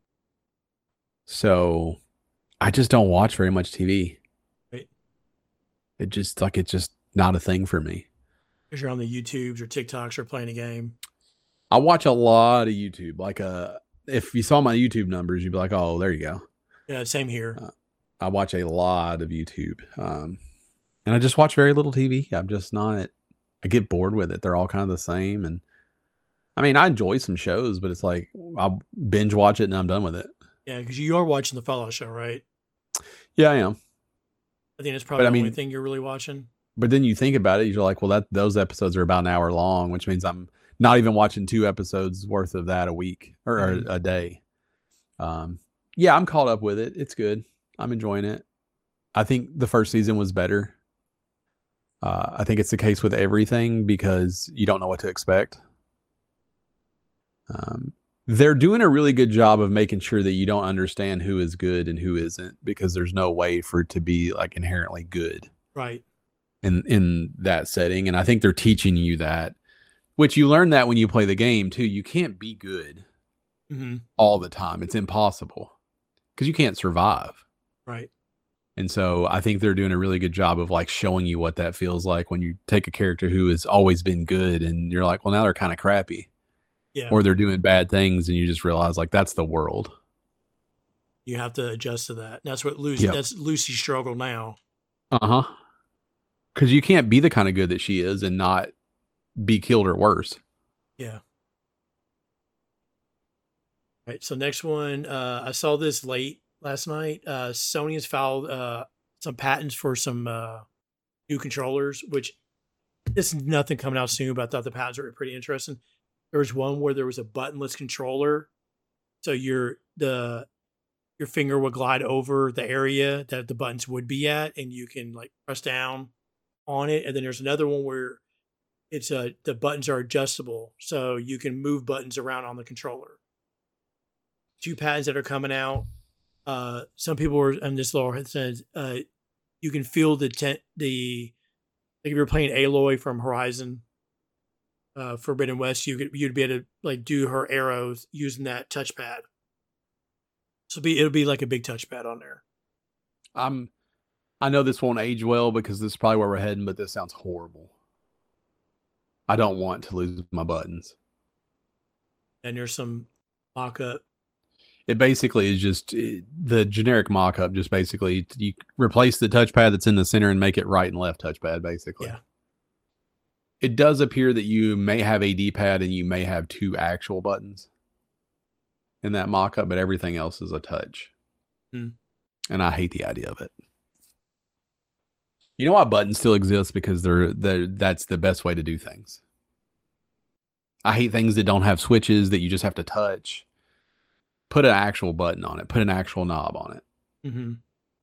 So I just don't watch very much T V. Right. It just like it's just not a thing for me. Because you're on the YouTubes or TikToks or playing a game. I watch a lot of YouTube. Like uh, if you saw my YouTube numbers, you'd be like, "Oh, there you go." Yeah, same here. Uh, I watch a lot of YouTube, um, and I just watch very little T V. I'm just not. I get bored with it. They're all kind of the same, and I mean, I enjoy some shows, but it's like I'll binge watch it and I'm done with it. Yeah, because you are watching the Fallout show, right? Yeah, I am. I think that's probably But, I the mean, only thing you're really watching. But then you think about it, you're like, well, that those episodes are about an hour long, which means I'm not even watching two episodes worth of that a week or, Mhm. or a day. Um, yeah, I'm caught up with it. It's good. I'm enjoying it. I think the first season was better. Uh, I think it's the case with everything because you don't know what to expect. Um, they're doing a really good job of making sure that you don't understand who is good and who isn't because there's no way for it to be like inherently good. Right. in in that setting, and I think they're teaching you that, which you learn that when you play the game too. You can't be good Mm-hmm. all the time. It's impossible because you can't survive. Right. And so I think they're doing a really good job of like showing you what that feels like when you take a character who has always been good and you're like, well, now they're kind of crappy. Yeah. Or they're doing bad things and you just realize like that's the world. You have to adjust to that. That's what Lucy. Yep. That's Lucy's struggle now. Uh huh. Because you can't be the kind of good that she is and not be killed or worse. Yeah. All right. So next one, uh, I saw this late last night. Uh, Sony has filed uh, some patents for some uh, new controllers, which there's nothing coming out soon, but I thought the patents were pretty interesting. There was one where there was a buttonless controller, so your the your finger would glide over the area that the buttons would be at, and you can like press down on it. And then there's another one where it's a the buttons are adjustable, so you can move buttons around on the controller. Two patents that are coming out. Uh, some people were on this law says uh, you can feel the te- the like if you're playing Aloy from Horizon uh, Forbidden West, you could you'd be able to like do her arrows using that touchpad. So it'll be it'll be like a big touchpad on there. I'm. I know this won't age well because this is probably where we're heading, but this sounds horrible. I don't want to lose my buttons. And there's some mock-up. It basically is just it, the generic mock-up. Just basically you replace the touchpad that's in the center and make it right and left touchpad. Basically, Yeah. It does appear that you may have a D-pad and you may have two actual buttons in that mock-up, but everything else is a touch. Hmm. And I hate the idea of it. You know why buttons still exist? Because they're, they're that's the best way to do things. I hate things that don't have switches that you just have to touch. Put an actual button on it. Put an actual knob on it. Mm-hmm.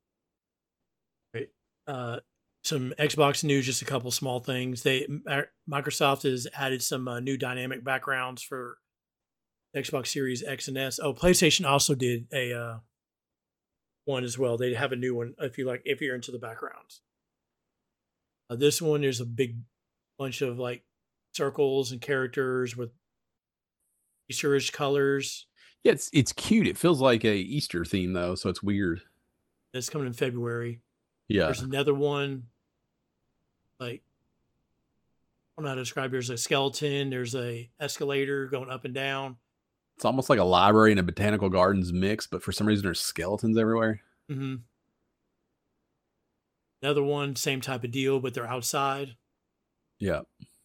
Right. Uh, some Xbox news, just a couple small things. They Microsoft has added some uh, new dynamic backgrounds for Xbox Series X and S. Oh, PlayStation also did a uh, one as well. They have a new one if you like. If you're into the backgrounds, uh, this one there's a big bunch of like circles and characters with Easterish colors. Yeah, it's it's cute. It feels like a Easter theme though, so it's weird. It's coming in February. Yeah. There's another one. Like, I don't know how to describe it. There's a skeleton. There's a escalator going up and down. It's almost like a library and a botanical gardens mix, but for some reason there's skeletons everywhere. Mm-hmm. Another one, same type of deal, but they're outside. Yeah.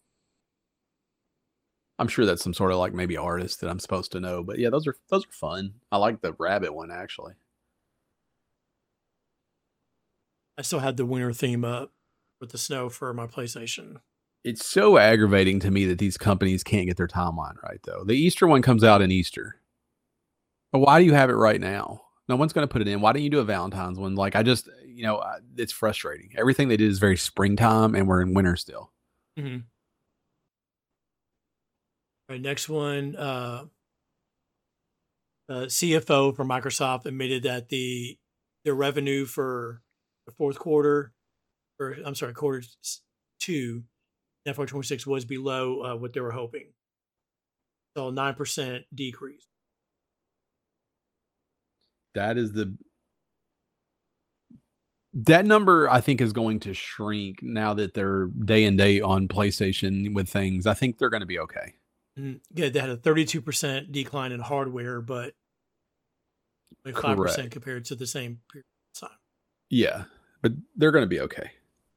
I'm sure that's some sort of like maybe artist that I'm supposed to know, but yeah, those are those are fun. I like the rabbit one actually. I still had the winter theme up with the snow for my PlayStation. It's so aggravating to me that these companies can't get their timeline right, though. The Easter one comes out in Easter. But why do you have it right now? No one's going to put it in. Why don't you do a Valentine's one? Like, I just, you know, it's frustrating. Everything they did is very springtime, and we're in winter still. Mm-hmm. All right, next one. Uh, uh, C F O for Microsoft admitted that the their revenue for the fourth quarter, or I'm sorry, quarter two, F Y twenty-six was below uh, what they were hoping. So a nine percent decrease. That is the that number I think is going to shrink now that they're day and day on PlayStation with things. I think they're going to be okay. Mm, yeah, they had a thirty-two percent decline in hardware, but like five percent compared to the same period of time. Yeah, but they're going to be okay.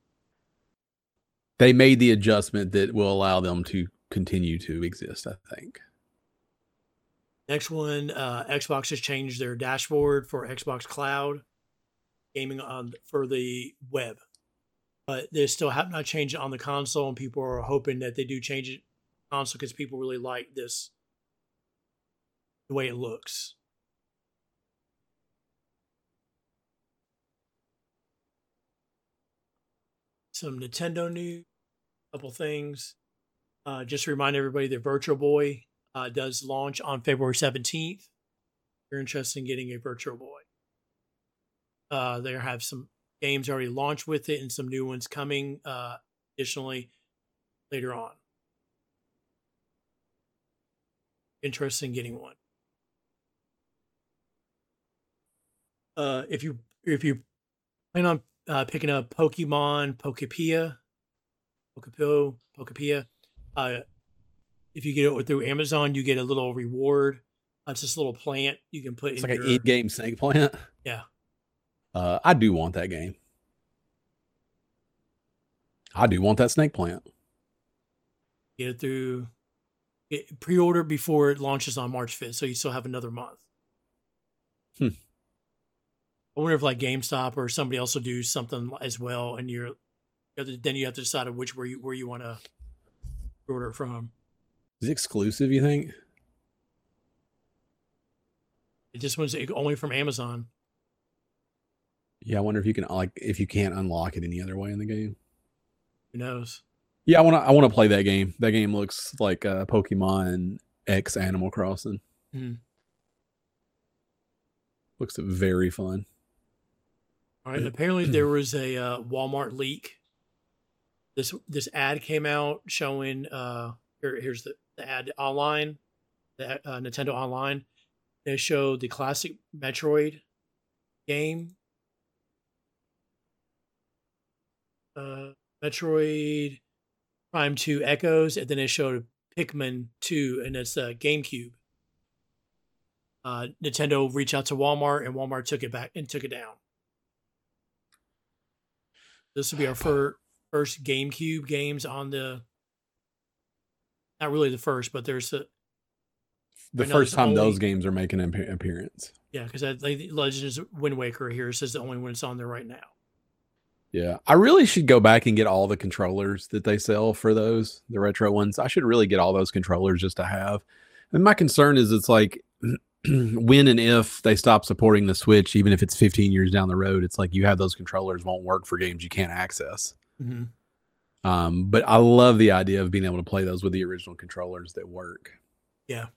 They made the adjustment that will allow them to continue to exist, I think. Next one, uh, Xbox has changed their dashboard for Xbox Cloud gaming on for the web, but they still have not changed it on the console, and people are hoping that they do change it on console because people really like this, the way it looks. Some Nintendo news, a couple things. Uh, just to remind everybody that Virtual Boy uh, does launch on February seventeenth. If you're interested in getting a Virtual Boy. Uh, they have some games already launched with it and some new ones coming uh, additionally later on. Interested in getting one. Uh, if you if you plan on uh, picking up Pokemon Pokepia, Pokepio, Pokepia, uh, if you get it through Amazon, you get a little reward It's this little plant you can put It's in like your an in-game snake plant. yeah. Uh, I do want that game. I do want that snake plant. Get it through. Get, pre-order before it launches on March fifth, so you still have another month. Hmm. I wonder if like GameStop or somebody else will do something as well, and you're then you have to decide which where you where you want to order it from. Is it exclusive, you think? It just was only from Amazon. Yeah, I wonder if you can like if you can't unlock it any other way in the game. Who knows? Yeah, I want to. I want to play that game. That game looks like uh, Pokemon X Animal Crossing. Mm. Looks very fun. All right. Apparently, there was a uh, Walmart leak. This this ad came out showing. Uh, here, here's the, the ad online, the uh, Nintendo Online. They showed the classic Metroid game. Uh, Metroid Prime two Echoes, and then it showed Pikmin two, and it's a uh, GameCube. Uh, Nintendo reached out to Walmart, and Walmart took it back and took it down. This will be our fir- first GameCube games on the. Not really the first, but there's a. The first time only, those games are making an appearance. Yeah, because like, Legends Wind Waker here says the only one that's on there right now. Yeah, I really should go back and get all the controllers that they sell for those, the retro ones. I should really get all those controllers just to have. And my concern is it's like when and if they stop supporting the Switch, even if it's fifteen years down the road, it's like you have those controllers won't work for games you can't access. Mm-hmm. Um, but I love the idea of being able to play those with the original controllers that work. Yeah.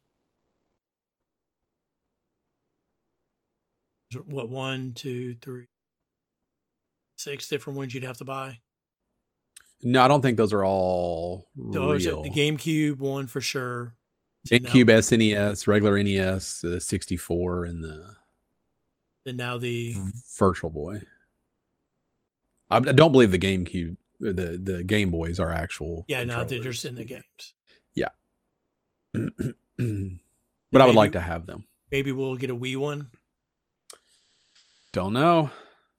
What, one, two, three, six different ones you'd have to buy? No, I don't think those are all those real. Are the GameCube one for sure. GameCube, S N E S, regular N E S, the sixty-four, and the and now the Virtual Boy. I don't believe the GameCube, the the Game Boys are actual. Yeah, no, they're just in the games. Yeah, but maybe, I would like to have them. Maybe we'll get a Wii one. Don't know.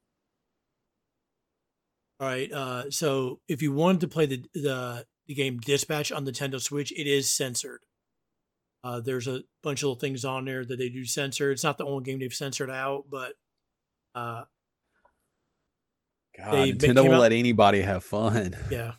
All right. Uh, so if you wanted to play the, the the game Dispatch on Nintendo Switch, it is censored. Uh, there's a bunch of little things on there that they do censor. It's not the only game they've censored out, but uh, God, Nintendo will let anybody have fun. Yeah.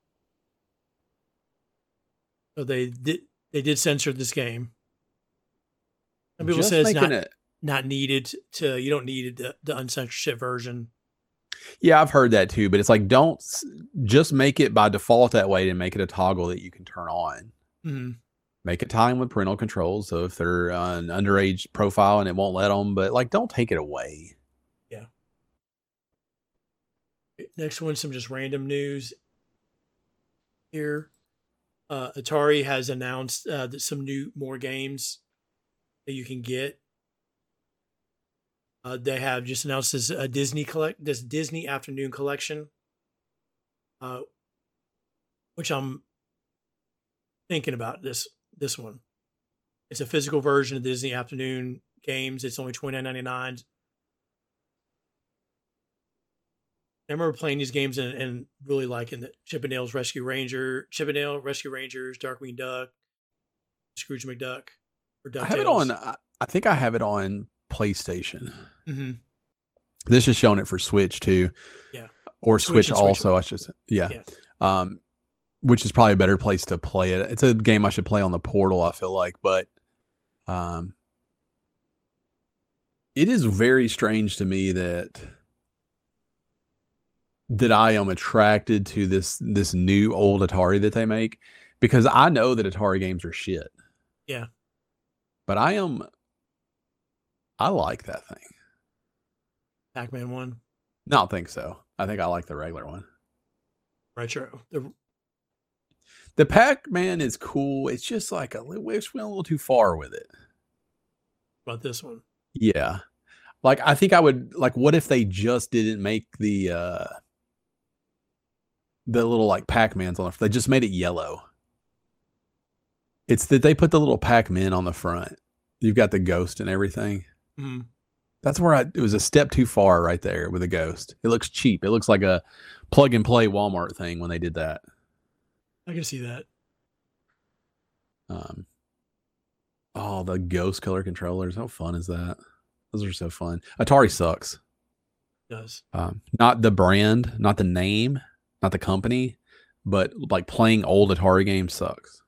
So they did they did censor this game. Some people say it's not, it. not needed to. You don't need the, the uncensored version. Yeah, I've heard that too, but it's like don't just make it by default that way and make it a toggle that you can turn on. Mm-hmm. Make it time with parental controls. So if they're an underage profile and it won't let them, but like don't take it away. Yeah. Next one, some just random news here. Uh, Atari has announced uh, that some new more games that you can get. Uh, they have just announced this uh, Disney collect this Disney Afternoon Collection, uh, which I'm thinking about this this one. It's a physical version of Disney Afternoon games. It's only twenty-nine ninety-nine. I remember playing these games and, and really liking the Chippendales Rescue Ranger, Chippendale Rescue Rangers, Darkwing Duck, Scrooge McDuck, or DuckTales. I have it on. I think I have it on PlayStation. Mm-hmm. This is showing it for Switch too. Yeah. Or Switch, Switch also. Switch. I should say. Yeah. yeah. Um, which is probably a better place to play it. It's a game I should play on the Portal, I feel like, but um, it is very strange to me that that I am attracted to this this new old Atari that they make, because I know that Atari games are shit. Yeah. But I am I like that thing. Pac-Man one? No, I don't think so. I think I like the regular one. Retro. The The Pac-Man is cool. It's just like a little, we went a little too far with it. About this one? Yeah. Like, I think I would, like, what if they just didn't make the, uh, the little, like, Pac-Mans on it? They just made it yellow. It's that they put the little Pac-Man on the front. You've got the ghost and everything. Mm-hmm. That's where I, it was a step too far right there with the ghost. It looks cheap. It looks like a plug and play Walmart thing when they did that. I can see that. Um, oh, the ghost color controllers. How fun is that? Those are so fun. Atari sucks. It does. Um, not the brand, not the name, not the company, but like playing old Atari games sucks.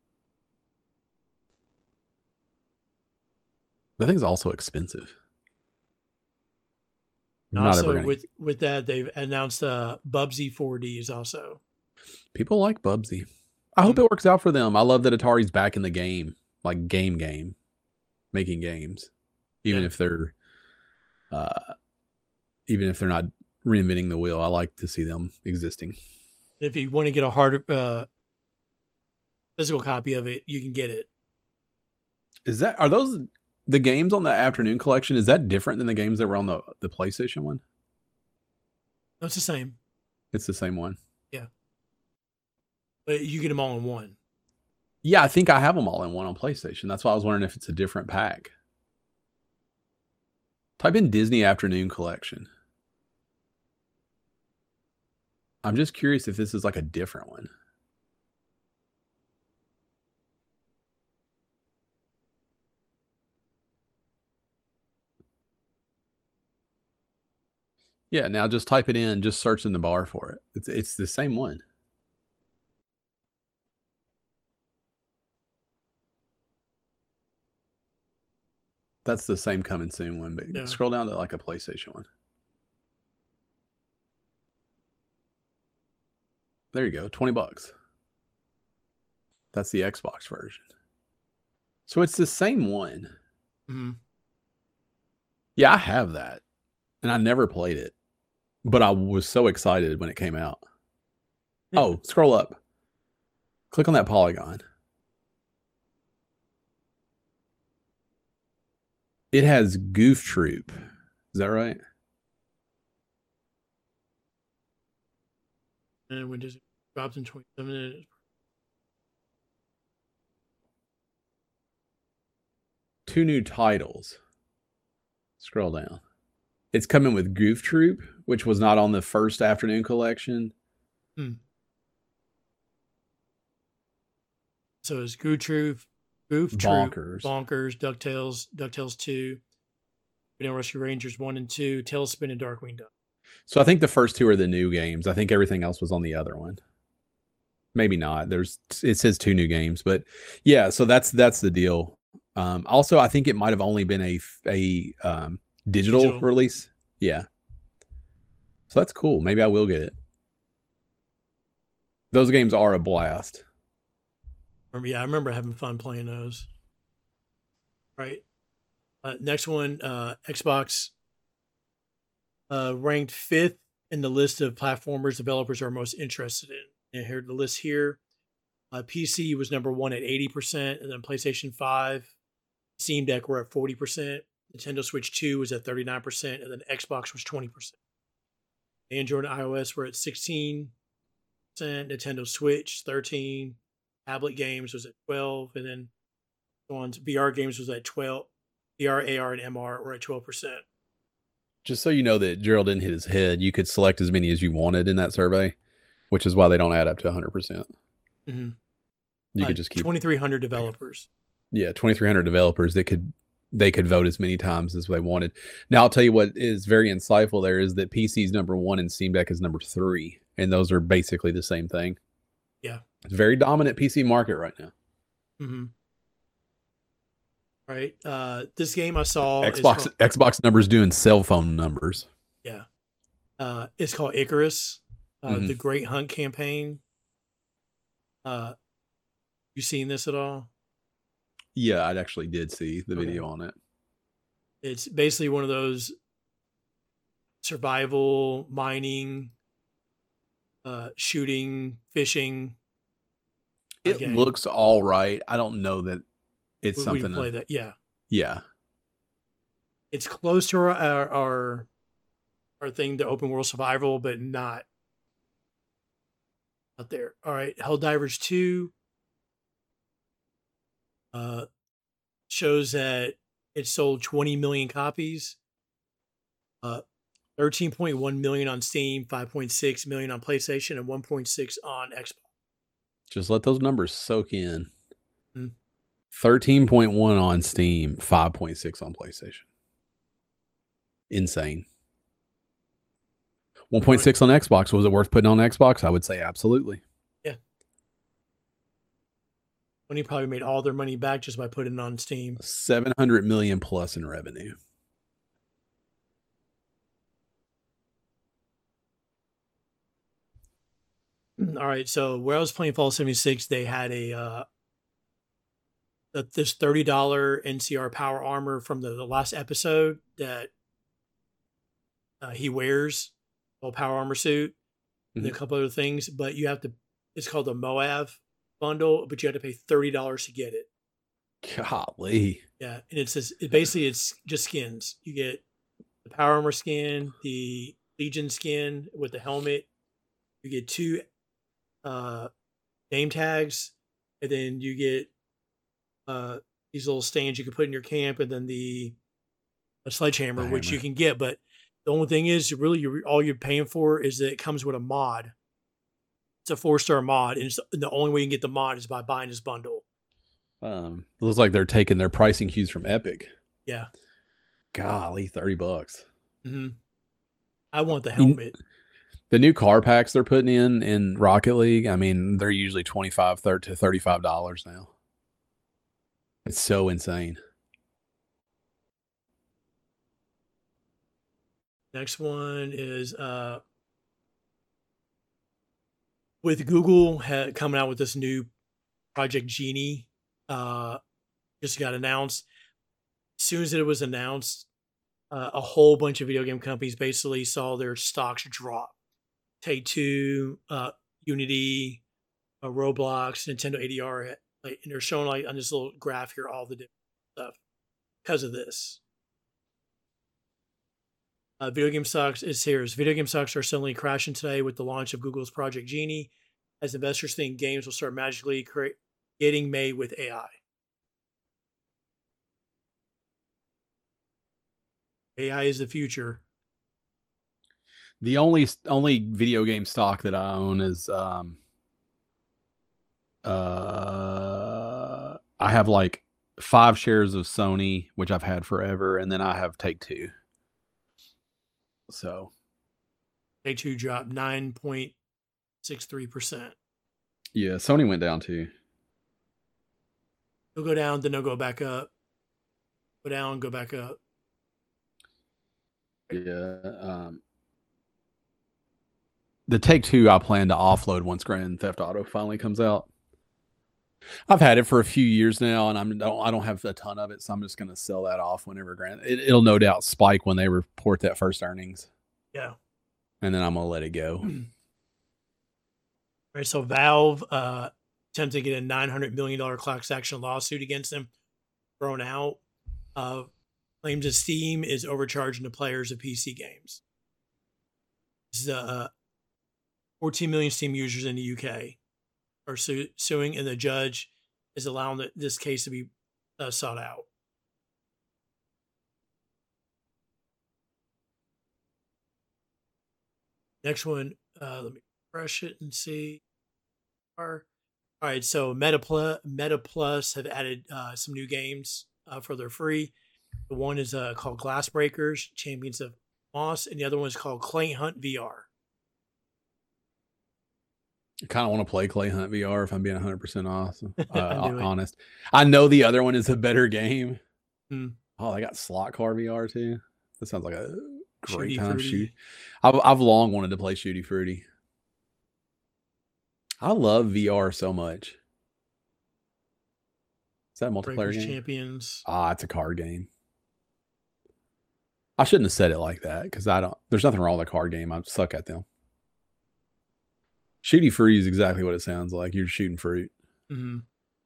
The thing's also expensive. And also, gonna... with with that, they've announced uh, Bubsy four Ds also. People like Bubsy. I hope it works out for them. I love that Atari's back in the game, like game game, making games, even yeah. if they're, uh, even if they're not reinventing the wheel. I like to see them existing. If you want to get a hard uh, physical copy of it, you can get it. Is that are those the games on the Afternoon Collection? Is that different than the games that were on the the PlayStation one? No, it's the same. It's the same one. Yeah. But you get them all in one. Yeah, I think I have them all in one on PlayStation. That's why I was wondering if it's a different pack. Type in Disney Afternoon Collection. I'm just curious if this is like a different one. Yeah, now just type it in, just search in the bar for it. It's it's the same one. That's the same coming soon one, but yeah. Scroll down to like a PlayStation one. There you go, twenty bucks. That's the Xbox version. So it's the same one. Mm-hmm. Yeah, I have that. And I never played it. But I was so excited when it came out. Yeah. Oh, scroll up. Click on that polygon. It has Goof Troop. Is that right? And when does it drops in twenty-seven minutes? Two new titles. Scroll down. It's coming with Goof Troop, which was not on the first Afternoon Collection. Hmm. So it's Goof Troop, Goof Troop, Bonkers, Bonkers, DuckTales, DuckTales two, Video Rescue Rangers one and two, Tailspin, and Darkwing Duck. So I think the first two are the new games. I think everything else was on the other one. Maybe not. There's it says two new games, but yeah. So that's that's the deal. Um, also, I think it might have only been a a um, digital, digital release. Yeah. So that's cool. Maybe I will get it. Those games are a blast. Yeah, I remember having fun playing those. Right. Uh, next one, uh, Xbox uh, ranked fifth in the list of platformers developers are most interested in. And here the list here. Uh, P C was number one at eighty percent, and then PlayStation five, Steam Deck were at forty percent. Nintendo Switch two was at thirty-nine percent, and then Xbox was twenty percent. Android and iOS were at sixteen percent, Nintendo Switch thirteen percent, tablet games was at twelve percent, and then on V R games was at twelve percent. V R, A R, and M R were at twelve percent. Just so you know that Gerald didn't hit his head, you could select as many as you wanted in that survey, which is why they don't add up to one hundred percent. Mm-hmm. You uh, could just keep twenty-three hundred developers. Yeah, twenty-three hundred developers. They could they could vote as many times as they wanted. Now, I'll tell you what is very insightful there is that P C is number one and Steam Deck is number three, and those are basically the same thing. Yeah, it's a very dominant P C market right now. Mm-hmm. Right. Uh, this game I saw Xbox called, Xbox numbers doing cell phone numbers. Yeah. Uh, it's called Icarus, uh, mm-hmm. the Great Hunt campaign. Uh, you seen this at all? Yeah, I actually did see the okay. video on it. It's basically one of those survival, mining, uh, shooting, fishing. It game. looks all right. I don't know that it's we, something. We play that, yeah, yeah. It's close to our, our our our thing, the open world survival, but not out there. All right, Helldivers two. Uh, shows that it sold twenty million copies, uh, thirteen point one million on Steam, five point six million on PlayStation, and one point six on Xbox. Just let those numbers soak in. Mm. thirteen point one on Steam, five point six on PlayStation. Insane. one point six on Xbox. Was it worth putting on Xbox? I would say absolutely. Yeah. Sony probably made all their money back just by putting it on Steam. seven hundred million plus in revenue. All right, so where I was playing Fallout seventy-six, they had a uh, this thirty dollar N C R power armor from the, the last episode that uh, he wears, a power armor suit, mm-hmm. and a couple other things. But you have to, it's called the Moab bundle, but you have to pay thirty dollars to get it. Golly. Yeah, and it's just, it basically it's just skins. You get the power armor skin, the Legion skin with the helmet. You get two uh, name tags, and then you get uh, these little stands you can put in your camp, and then the a sledgehammer, the which you can get. But the only thing is, really, you're, all you're paying for is that it comes with a mod. It's a four star mod, and, it's, and the only way you can get the mod is by buying this bundle. Um, it looks like they're taking their pricing cues from Epic. Yeah. Golly, thirty bucks. Mm-hmm. I want the helmet. The new car packs they're putting in in Rocket League, I mean, they're usually twenty-five to thirty-five dollars now. It's so insane. Next one is uh, with Google ha- coming out with this new Project Genie. Uh, just got announced. As soon as it was announced, uh, a whole bunch of video game companies basically saw their stocks drop. Take-Two, uh, Unity, uh, Roblox, Nintendo A D R, like, and they're showing like on this little graph here all the different stuff because of this. Uh, video game stocks is here. Video game stocks are suddenly crashing today with the launch of Google's Project Genie, as investors think games will start magically create, getting made with A I. A I is the future. The only only video game stock that I own is um uh I have like five shares of Sony, which I've had forever, and then I have Take-Two. So Take-Two dropped nine point six three percent. Yeah, Sony went down too. They'll go down, then they'll go back up. Go down, go back up. Yeah. Um The Take-Two I plan to offload once Grand Theft Auto finally comes out. I've had it for a few years now, and I'm don't I don't have a ton of it, so I'm just going to sell that off whenever Grand. It, it'll no doubt spike when they report that first earnings. Yeah, and then I'm gonna let it go. All right, so Valve uh, attempted to get a nine hundred million dollar class action lawsuit against them thrown out. Uh, claims that Steam is overcharging the players of P C games. This is uh, fourteen million Steam users in the U K are su- suing, and the judge is allowing the, this case to be uh, sought out. Next one, uh, let me refresh it and see. All right, so Meta Plus, Meta Plus have added uh, some new games uh, for their free. The one is uh, called Glass Breakers, Champions of Moss, and the other one is called Clay Hunt V R. I kind of want to play Clay Hunt V R if I'm being one hundred percent awesome, uh, honest. I know the other one is a better game. Hmm. Oh, they got Slot Car V R too. That sounds like a great Shooty time. Fruity. Shoot. I've, I've long wanted to play Shooty Fruity. I love V R so much. Is that a multiplayer Breakers game? Champions. Ah, it's a card game. I shouldn't have said it like that because I don't. There's nothing wrong with a card game. I suck at them. Shooty Fruity is exactly what it sounds like. You're shooting fruit. Mm-hmm.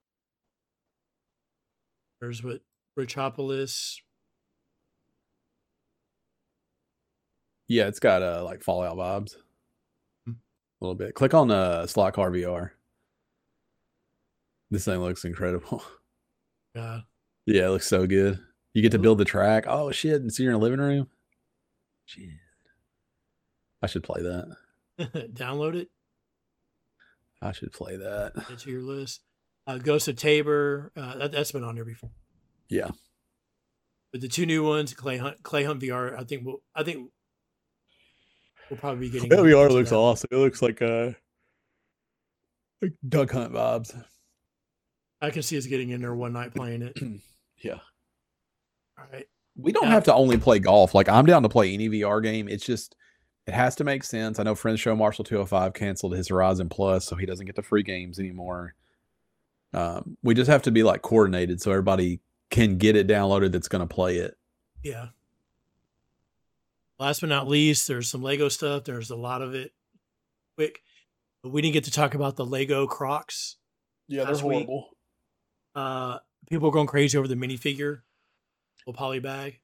There's what Richopolis. Yeah, it's got uh, like Fallout vibes. Hmm. A little bit. Click on uh, Slot Car V R. This thing looks incredible. God. Yeah, it looks so good. You get to build the track. Oh shit! And so you're in a living room. Shit, I should play that. Download it. I should play that. Add it to your list. Uh, Ghost of Tabor. Uh, that, that's been on there before. Yeah. But the two new ones, Clay Hunt, Clay Hunt V R. I think we'll. I think we'll probably be getting. L V R into looks that. awesome. It looks like uh like Duck Hunt vibes. I can see us getting in there one night playing it. Yeah. All right. We don't Yeah. have to only play golf. Like I'm down to play any V R game. It's just it has to make sense. I know Friends Show Marshall two oh five canceled his Horizon Plus, so he doesn't get the free games anymore. Um, we just have to be like coordinated so everybody can get it downloaded that's going to play it. Yeah. Last but not least, there's some Lego stuff. There's a lot of it. Quick, but we didn't get to talk about the Lego Crocs. Yeah, they're horrible. Uh, people are going crazy over the minifigure, little poly bag.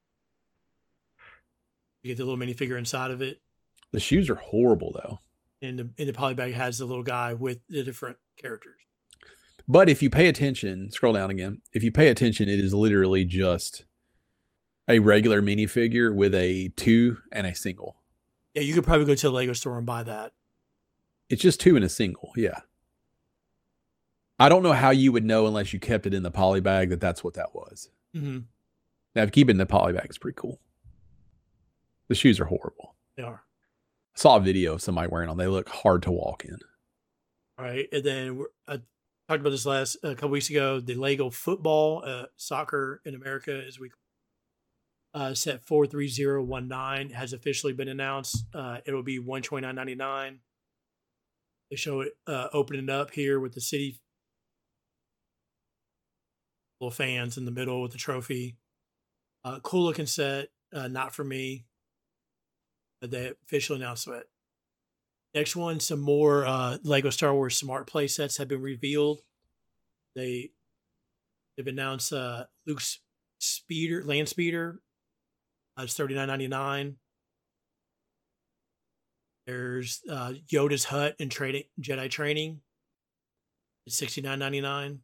You get the little minifigure inside of it, The shoes are horrible though. and the and the poly bag has the little guy with the different characters. But if you pay attention, scroll down again. If you pay attention, it is literally just a regular minifigure with a two and a single. Yeah, you could probably go to the Lego store and buy that. It's just two and a single. Yeah. I don't know how you would know unless you kept it in the poly bag that that's what that was. Mm-hmm. Now, if you keep it in the poly bag, it's pretty cool. The shoes are horrible. They are. I saw a video of somebody wearing them. They look hard to walk in. All right, and then we're, I talked about this last a couple weeks ago. The Lego football, uh, soccer in America, as we uh, set four three zero one nine has officially been announced. Uh, it will be one twenty nine ninety nine. They show it uh, opening up here with the city little fans in the middle with the trophy. Uh, cool looking set. Uh, not for me. But they officially announced it. Next one, some more uh, Lego Star Wars Smart Play sets have been revealed. They they've announced uh, Luke's speeder, land speeder. Uh, it's thirty nine ninety nine. There's uh, Yoda's hut and training Jedi training. It's sixty nine ninety nine.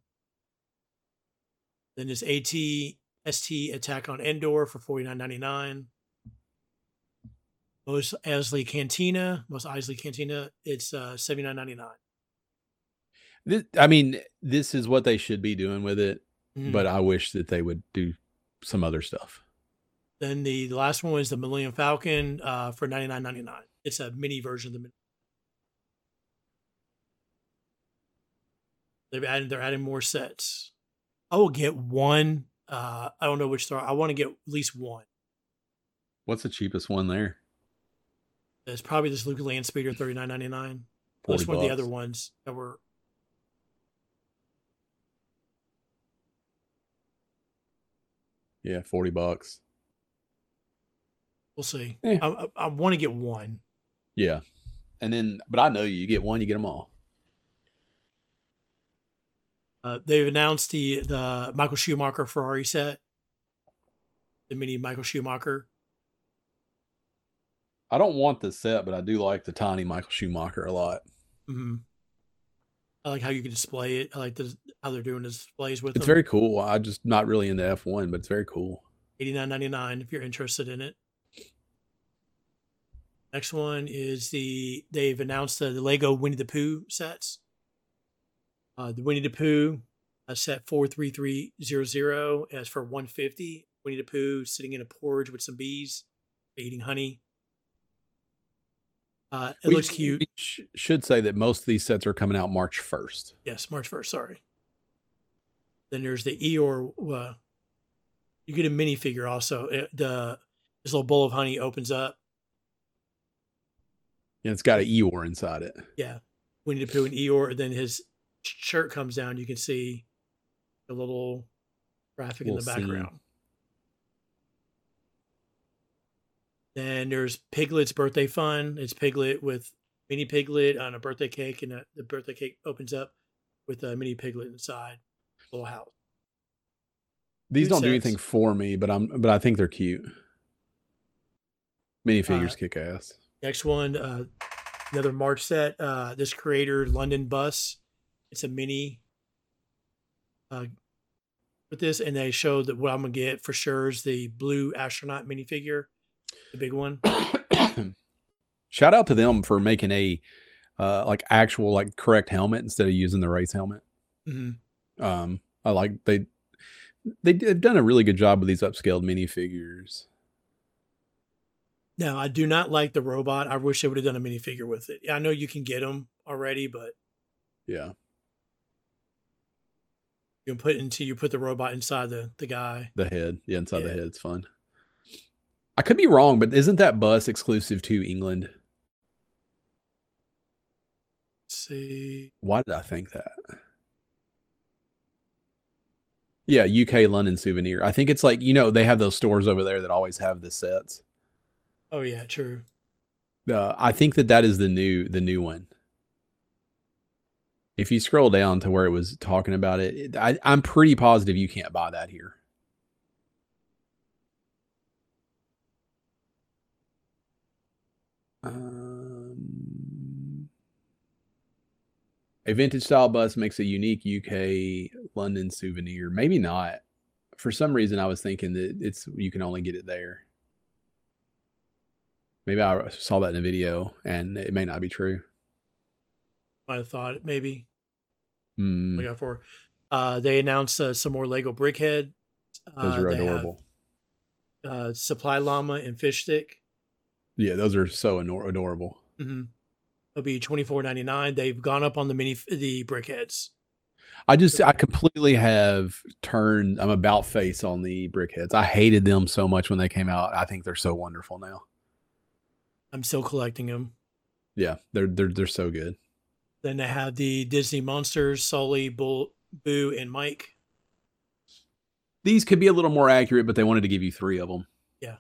Then there's AT S T Attack on Endor for forty nine ninety nine. Most Eisley Cantina, most Eisley Cantina, it's uh, seventy nine ninety nine. This, I mean, this is what they should be doing with it, Mm. but I wish that they would do some other stuff. Then the, the last one was the Millennium Falcon uh, for ninety nine ninety nine. It's a mini version of the. They've added. They're adding more sets. I will get one. Uh, I don't know which store. I want to get at least one. What's the cheapest one there? It's probably this Luke Land Speeder thirty nine ninety nine. forty Plus one of the bucks. other ones that were. Yeah, forty bucks. We'll see. Eh. I, I, I want to get one. Yeah. And then, but I know you, you get one, you get them all. Uh, they've announced the the Michael Schumacher Ferrari set, the mini Michael Schumacher. I don't want the set, but I do like the tiny Michael Schumacher a lot. Mm-hmm. I like how you can display it. I like the, how they're doing the displays with It's them. very cool. I just not really into F one, but it's very cool. eighty-nine ninety-nine if you're interested in it. Next one is the they've announced the, the Lego Winnie the Pooh sets. Uh, the Winnie the Pooh uh, set four three three zero zero as for one fifty. Winnie the Pooh sitting in a porridge with some bees, eating honey. Uh, it We- looks cute. We sh- should say that most of these sets are coming out March first. Yes, March first. Sorry. Then there's the Eeyore. Uh, you get a minifigure also. It, the this little bowl of honey opens up. And it's got an Eeyore inside it. Yeah, Winnie the Pooh and Eeyore. Then his shirt comes down. You can see the little graphic in the Little scene. background. Then there's Piglet's birthday fun. It's Piglet with mini Piglet on a birthday cake, and a, the birthday cake opens up with a mini Piglet inside. Little house. These Two don't do sets. anything for me, but I'm but I think they're cute. Minifigures Uh, kick ass. Next one, uh, another March set. Uh, this creator, London Bus. It's a mini. Uh, with this, and they showed that what I'm gonna get for sure is the blue astronaut minifigure, the big one. Shout out to them for making a uh, like actual like correct helmet instead of using the race helmet. Mm-hmm. Um, I like they they've done a really good job with these upscaled minifigures. Now, I do not like the robot. I wish they would have done a minifigure with it. I know you can get them already, but yeah, you can put into you put the robot inside the the guy. The head, yeah, inside Yeah. the head. It's fun. I could be wrong, but isn't that bus exclusive to England? Let's see. Why did I think that? Yeah, U K London souvenir. I think it's like, you know, they have those stores over there that always have the sets. Oh yeah, true. Uh, I think that that is the new the new one. If you scroll down to where it was talking about it, it I, I'm pretty positive you can't buy that here. Um, a vintage style bus makes a unique U K London souvenir. Maybe not. For some reason, I was thinking that it's you can only get it there. Maybe I saw that in a video, and it may not be true. Might have thought it maybe. Mm. We got for. Uh, they announced uh, some more Lego Brickhead. Those are uh, adorable. Have, uh, Supply Llama and Fish Stick. Yeah, those are so adorable. Mm-hmm. It'll be twenty-four ninety-nine. They've gone up on the mini the Brickheads. I just I completely have turned. I'm about face on the Brickheads. I hated them so much when they came out. I think they're so wonderful now. I'm still collecting them. Yeah, they're they're they're so good. Then they have the Disney Monsters, Sully, Bull, Boo, and Mike. These could be a little more accurate, but they wanted to give you three of them. Yeah.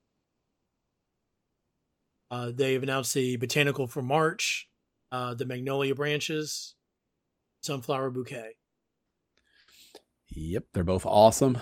Uh, they've announced the Botanical for March, uh, the Magnolia Branches, Sunflower Bouquet. Yep, they're both awesome.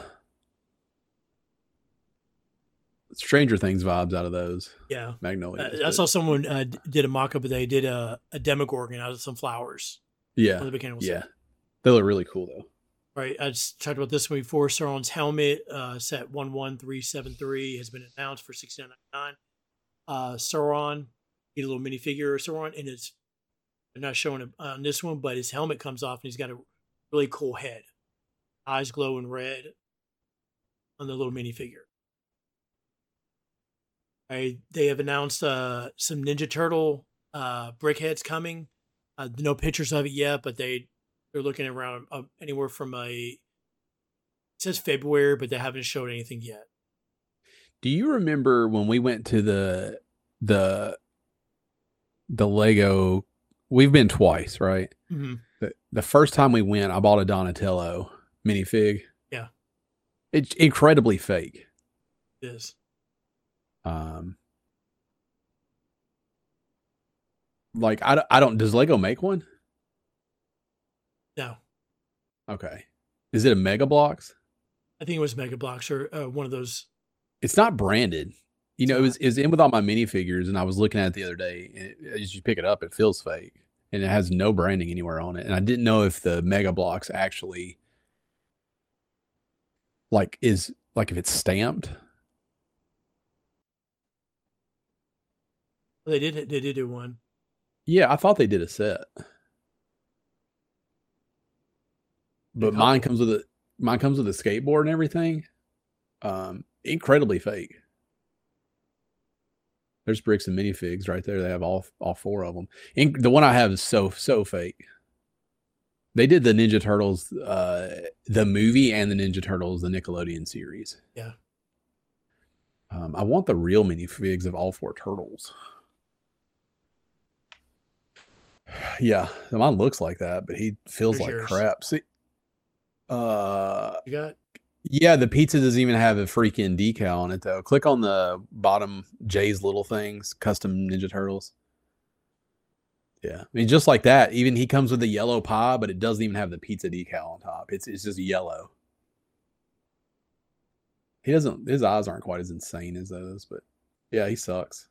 Stranger Things vibes out of those. Yeah. Magnolia. Uh, I saw someone uh, did a mock-up, but they did a, a Demogorgon out of some flowers. Yeah. On the Botanical yeah. set. They look really cool, though. Right. I just talked about this one before. Sauron's helmet, uh, set one one three seven three, has been announced for sixty-nine ninety-nine. Uh, Sauron, get a little minifigure of Sauron, and it's they're not showing it on this one, but his helmet comes off and he's got a really cool head, eyes glowing red on the little minifigure. Right, they have announced uh, some Ninja Turtle uh, Brickheads coming. Uh, no pictures of it yet, but they they're looking around uh, anywhere from a it says February, but they haven't showed anything yet. Do you remember when we went to the the the Lego? We've been twice, right? Mm-hmm. The, the first time we went, I bought a Donatello minifig. Yeah, it's incredibly fake. It is. Um, like I, I don't. Does Lego make one? No. Okay. Is it a Mega Bloks? I think it was Mega Bloks or uh, one of those. It's not branded. You know, it was, it was in with all my minifigures, and I was looking at it the other day. And it, as you pick it up, it feels fake, and it has no branding anywhere on it. And I didn't know if the Mega Bloks actually, like, is like if it's stamped. They did. They did do one. Yeah, I thought they did a set, but mine comes with a mine comes with a skateboard and everything. Um, incredibly fake. There's bricks and minifigs right there. They have all all four of them. And the one I have is so so fake. They did the Ninja Turtles, uh, the movie, and the Ninja Turtles, the Nickelodeon series. Yeah. Um, I want the real minifigs of all four turtles. Yeah, mine looks like that, but he feels There's like yours. crap. See, uh, You got. yeah, the pizza doesn't even have a freaking decal on it though. Click on the bottom Jay's Little Things, custom Ninja Turtles. Yeah, I mean, just like that. Even he comes with a yellow pie, but it doesn't even have the pizza decal on top. It's it's just yellow. He doesn't. His eyes aren't quite as insane as those, but yeah, he sucks.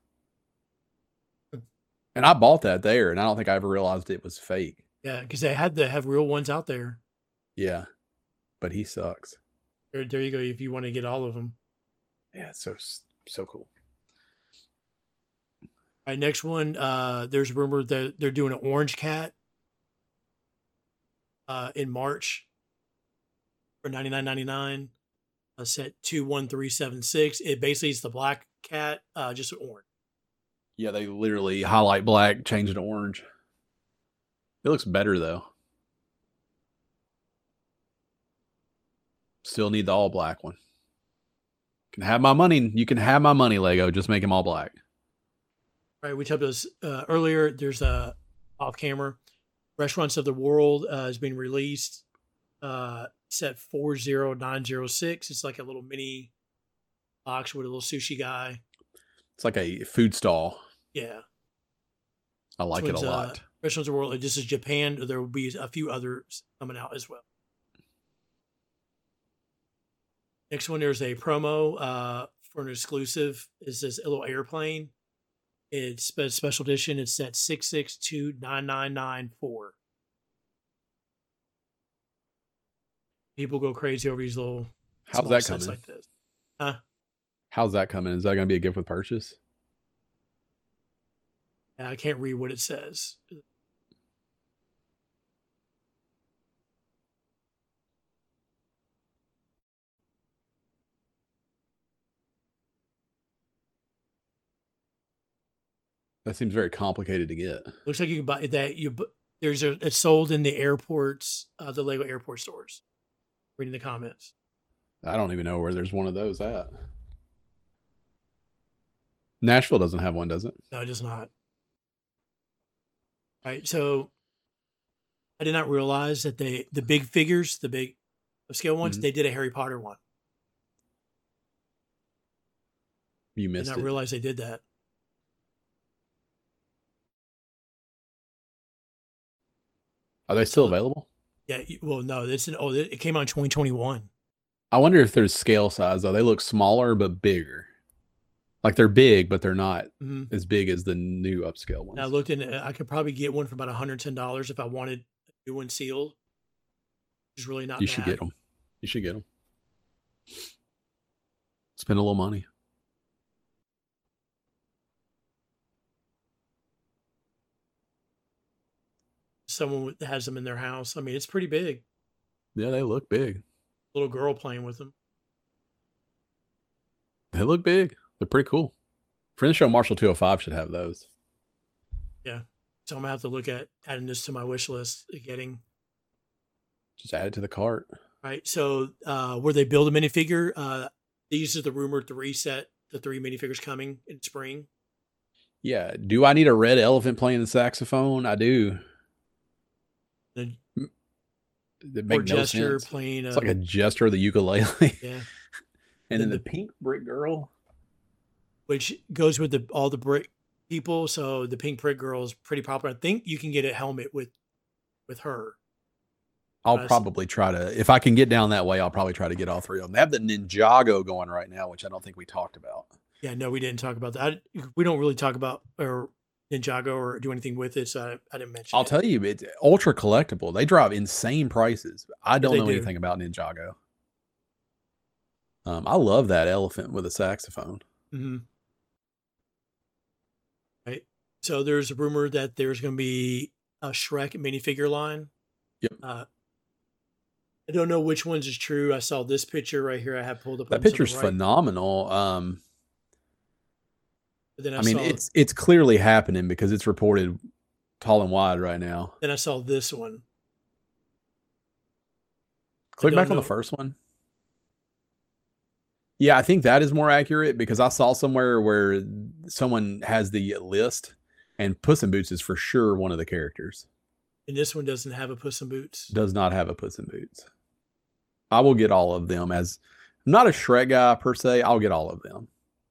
And I bought that there, and I don't think I ever realized it was fake. Yeah, because they had to have real ones out there. Yeah, but he sucks. There, there you go. If you want to get all of them. Yeah, it's so so cool. All right, next one. Uh, there's a rumor that they're doing an Orange Cat uh, in March for ninety-nine ninety-nine. A set two one three seven six. It basically is the black cat, uh, just orange. Yeah, they literally highlight black, change it to orange. It looks better though. Still need the all black one. Can have my money. You can have my money, Lego. Just make them all black. Right. We talked about this uh, earlier. There's a off camera. Restaurants of the World uh, is being released. Uh, set four zero nine zero six. It's like a little mini box with a little sushi guy. It's like a food stall. Yeah. I like it a lot. Uh, Restaurants of the World. This is Japan. There will be a few others coming out as well. Next one, there's a promo uh, for an exclusive. It's this little airplane. It's a special edition. It's at six six two nine nine nine four. People go crazy over these little. How's that coming? Like this. Huh? How's that coming? Is that going to be a gift with purchase? I can't read what it says. That seems very complicated to get. Looks like you can buy that. You there's a it's sold in the airports, uh, the Lego airport stores. Reading the comments. I don't even know where there's one of those at. Nashville doesn't have one, does it? No, it does not. All right, so I did not realize that they the big figures, the big scale ones, mm-hmm. they did a Harry Potter one. You missed I it. did not realize they did that. Are they still available? Yeah. Well, no. This is, oh, it came out in twenty twenty-one. I wonder if there's scale size though. They look smaller but bigger. Like they're big, but they're not mm-hmm. as big as the new upscale ones. I looked in. I could probably get one for about one hundred ten dollars if I wanted a new one sealed. It's really not. You bad. should get them. You should get them. Spend a little money. Someone has them in their house. I mean, it's pretty big. Yeah, they look big. Little girl playing with them. They look big. They're pretty cool. Friends Show Marshall two oh five should have those. Yeah. So I'm going to have to look at adding this to my wish list, getting. Just add it to the cart. Right. So uh, where they build a minifigure, uh, these are the rumored three set, the three minifigures coming in spring. Yeah. Do I need a red elephant playing the saxophone? I do. The, That make or no gesture sense. playing. It's like a gesture of the ukulele. Yeah. And then the, the pink brick girl, which goes with the all the brick people. So the pink brick girl is pretty popular. I think you can get a helmet with with her. I'll uh, probably try to, if I can get down that way, I'll probably try to get all three of them. They have the Ninjago going right now, which I don't think we talked about. Yeah, no, we didn't talk about that. I, we don't really talk about or Ninjago or do anything with it, so I, I didn't mention I'll it. tell you, it's ultra collectible. They drive insane prices. I don't they know do. anything about Ninjago. Um, I love that elephant with a saxophone. Mm-hmm. Right. So there's a rumor that there's going to be a Shrek minifigure line. Yep. Uh, I don't know which ones is true. I saw this picture right here. I have pulled up. That picture's right. phenomenal. Um, But then I, I mean, saw, it's it's clearly happening because it's reported tall and wide right now. Then I saw this one. Click back know. on the first one. Yeah, I think that is more accurate because I saw somewhere where someone has the list and Puss in Boots is for sure one of the characters. And this one doesn't have a Puss in Boots. Does not have a Puss in Boots. I will get all of them as I'm not a Shrek guy per se. I'll get all of them.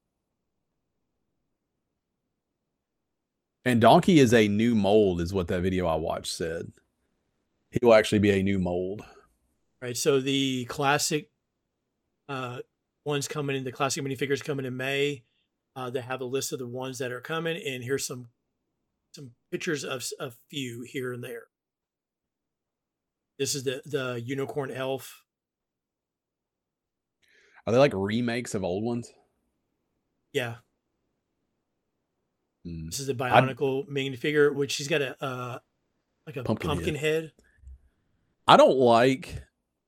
And Donkey is a new mold, is what that video I watched said. He will actually be a new mold. Right. So the classic uh, ones coming in, the classic minifigures coming in May. Uh, they have a list of the ones that are coming, and here's some some pictures of a few here and there. This is the the unicorn elf. Are they like remakes of old ones? Yeah. Mm. This is a I'd- Bionicle minifigure, which she's got a uh, like a Pumpkin pumpkin, head. head. I don't like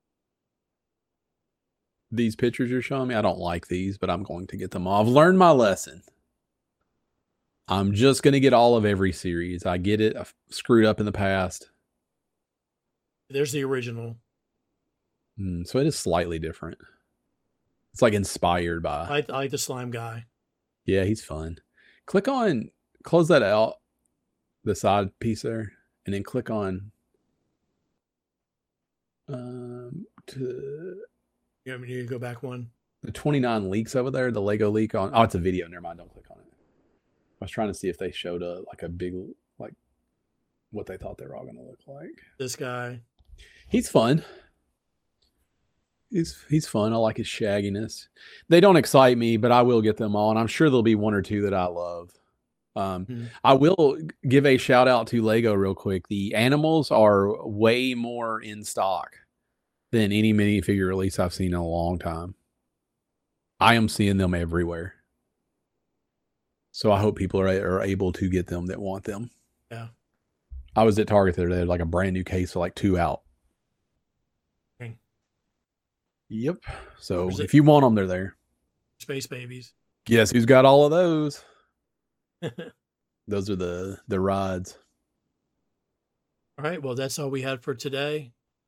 these pictures you're showing me. I don't like these, but I'm going to get them all. I've learned my lesson. I'm just going to get all of every series. I get it. I've screwed up in the past. There's the original. Mm, so it is slightly different. It's like inspired by. I, I like the slime guy. Yeah, he's fun. Click on, close that out, the side piece there, and then click on um, to You want me to go back one? the twenty-nine leaks over there, the Lego leak on. Oh, it's a video. Never mind. Don't click on it. I was trying to see if they showed a like a big, like what they thought they were all going to look like. This guy. He's fun. He's he's fun. I like his shagginess. They don't excite me, but I will get them all, and I'm sure there'll be one or two that I love. Um, Hmm. I will give a shout out to Lego real quick. The animals are way more in stock than any minifigure release I've seen in a long time. I am seeing them everywhere. So I hope people are, are able to get them that want them. Yeah. I was at Target the other day, like a brand new case with like two out. Okay. Yep. So Where's it? if you want them, they're there. Space babies. Guess who's got all of those? Those are the the rides. All right. Well, that's all we had for today.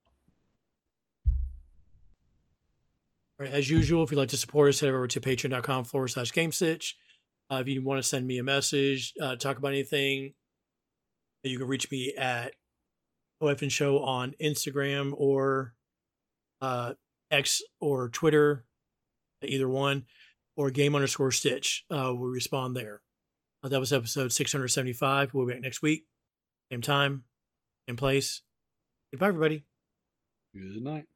All right, as usual, if you'd like to support us, head over to patreon.com forward slash GameStitch. Uh, if you want to send me a message, uh, talk about anything, you can reach me at O F N Show on Instagram or uh, X or Twitter, either one, or game underscore stitch. Uh, we'll respond there. Uh, that was episode six hundred seventy-five. We'll be back next week. Same time, same place. Goodbye, everybody. Good night.